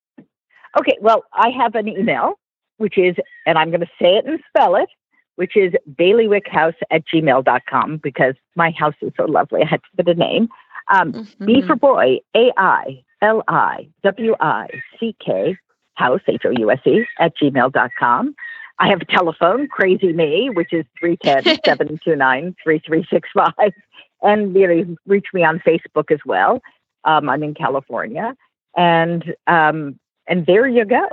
Okay. Well, I have an email, which is, and I'm going to say it and spell it, which is bailiwickhouse at gmail dot com because my house is so lovely. I had to put a name. Um, mm-hmm. B for boy, A I L I W I C K, house, H O U S E, at gmail dot com. I have a telephone, Crazy Me, which is three one zero, seven two nine, three three six five. And you know, reach me on Facebook as well. Um, I'm in California. And um, and there you go.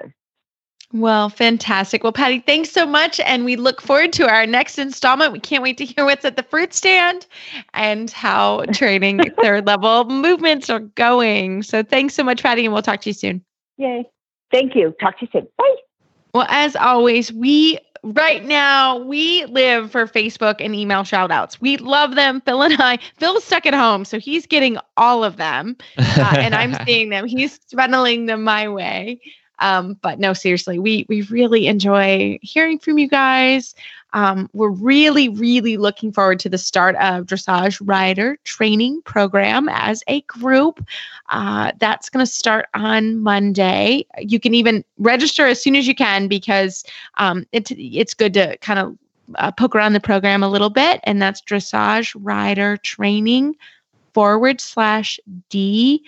Well, fantastic. Well, Patty, thanks so much. And we look forward to our next installment. We can't wait to hear what's at the fruit stand and how training third level movements are going. So thanks so much, Patty, and we'll talk to you soon. Yay. Thank you. Talk to you soon. Bye. Well, as always, we right now, we live for Facebook and email shout outs. We love them. Phil and I, Phil's stuck at home, so he's getting all of them. Uh, and I'm seeing them. He's funneling them my way. Um, but no, seriously, we, we really enjoy hearing from you guys. Um, we're really, really looking forward to the start of Dressage Rider Training Program as a group. Uh, that's going to start on Monday. You can even register as soon as you can because um, it, it's good to kind of uh, poke around the program a little bit. And that's Dressage Rider Training forward slash D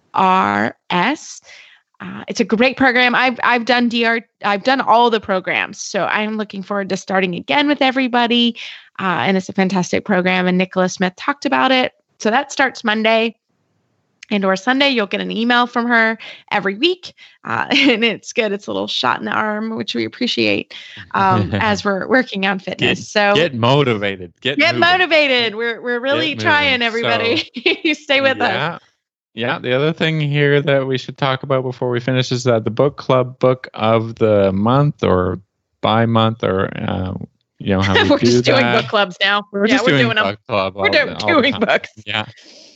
R S. Uh, it's a great program. I've I've done D R. I've done all the programs, so I'm looking forward to starting again with everybody. Uh, and it's a fantastic program. And Nicholas Smith talked about it. So that starts Monday and or Sunday. You'll get an email from her every week, uh, and it's good. It's a little shot in the arm, which we appreciate um, as we're working on fitness. Get, so get motivated. Get get moving. motivated. We're we're really trying, everybody. So, you stay with yeah. us. Yeah, the other thing here that we should talk about before we finish is that the book club book of the month or by month or, uh, you know, how we we're do just that. doing book clubs now. We're yeah, just we're doing, doing book them. club. We're doing, the, doing books. Yeah.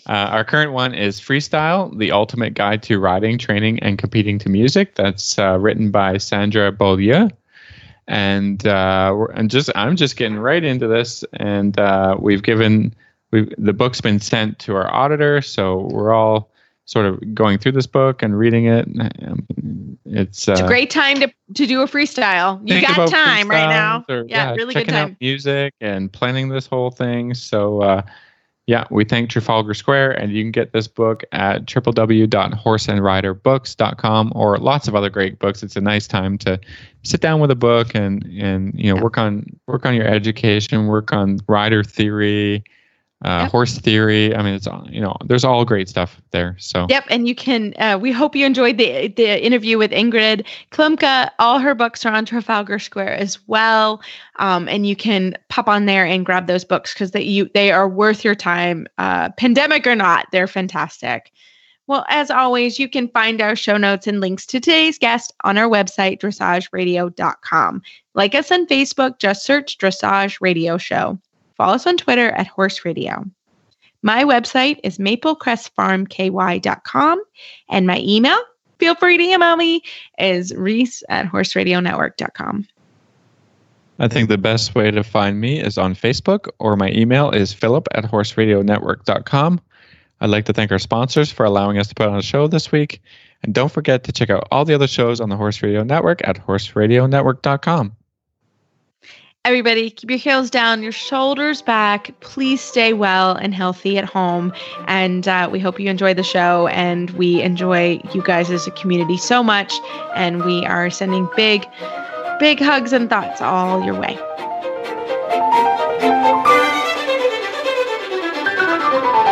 Uh, our current one is Freestyle, the ultimate guide to riding, training, and competing to music. That's uh, written by Sandra Beaulieu. And uh, we're, and just I'm just getting right into this, and uh, we've given we the book's been sent to our auditor, so we're all sort of going through this book and reading it. It's, uh, it's a great time to to do a freestyle. You got time right now. Or, yeah, yeah, really good checking time. out music and planning this whole thing. So. Uh, Yeah, we thank Trafalgar Square, and you can get this book at w w w dot horse and rider books dot com or lots of other great books. It's a nice time to sit down with a book and and you know work on work on your education, work on rider theory, uh, yep. horse theory. I mean, it's all, you know, there's all great stuff there. So yep, and you can. Uh, we hope you enjoyed the the interview with Ingrid Klumka. All her books are on Trafalgar Square as well, um, and you can pop on there and grab those books because they you they are worth your time, uh, pandemic or not. They're fantastic. Well, as always, you can find our show notes and links to today's guest on our website, dressage radio dot com. Like us on Facebook, just search Dressage Radio Show. Follow us on Twitter at Horse Radio. My website is maple crest farm k y dot com, and my email, feel free to email me, is reese at horse radio network dot com. I think the best way to find me is on Facebook, or my email is philip at horse radio network dot com. I'd like to thank our sponsors for allowing us to put on a show this week. And don't forget to check out all the other shows on the Horse Radio Network at horse radio network dot com. Everybody, keep your heels down, your shoulders back. Please stay well and healthy at home. And uh, we hope you enjoy the show. And we enjoy you guys as a community so much. And we are sending big, big hugs and thoughts all your way.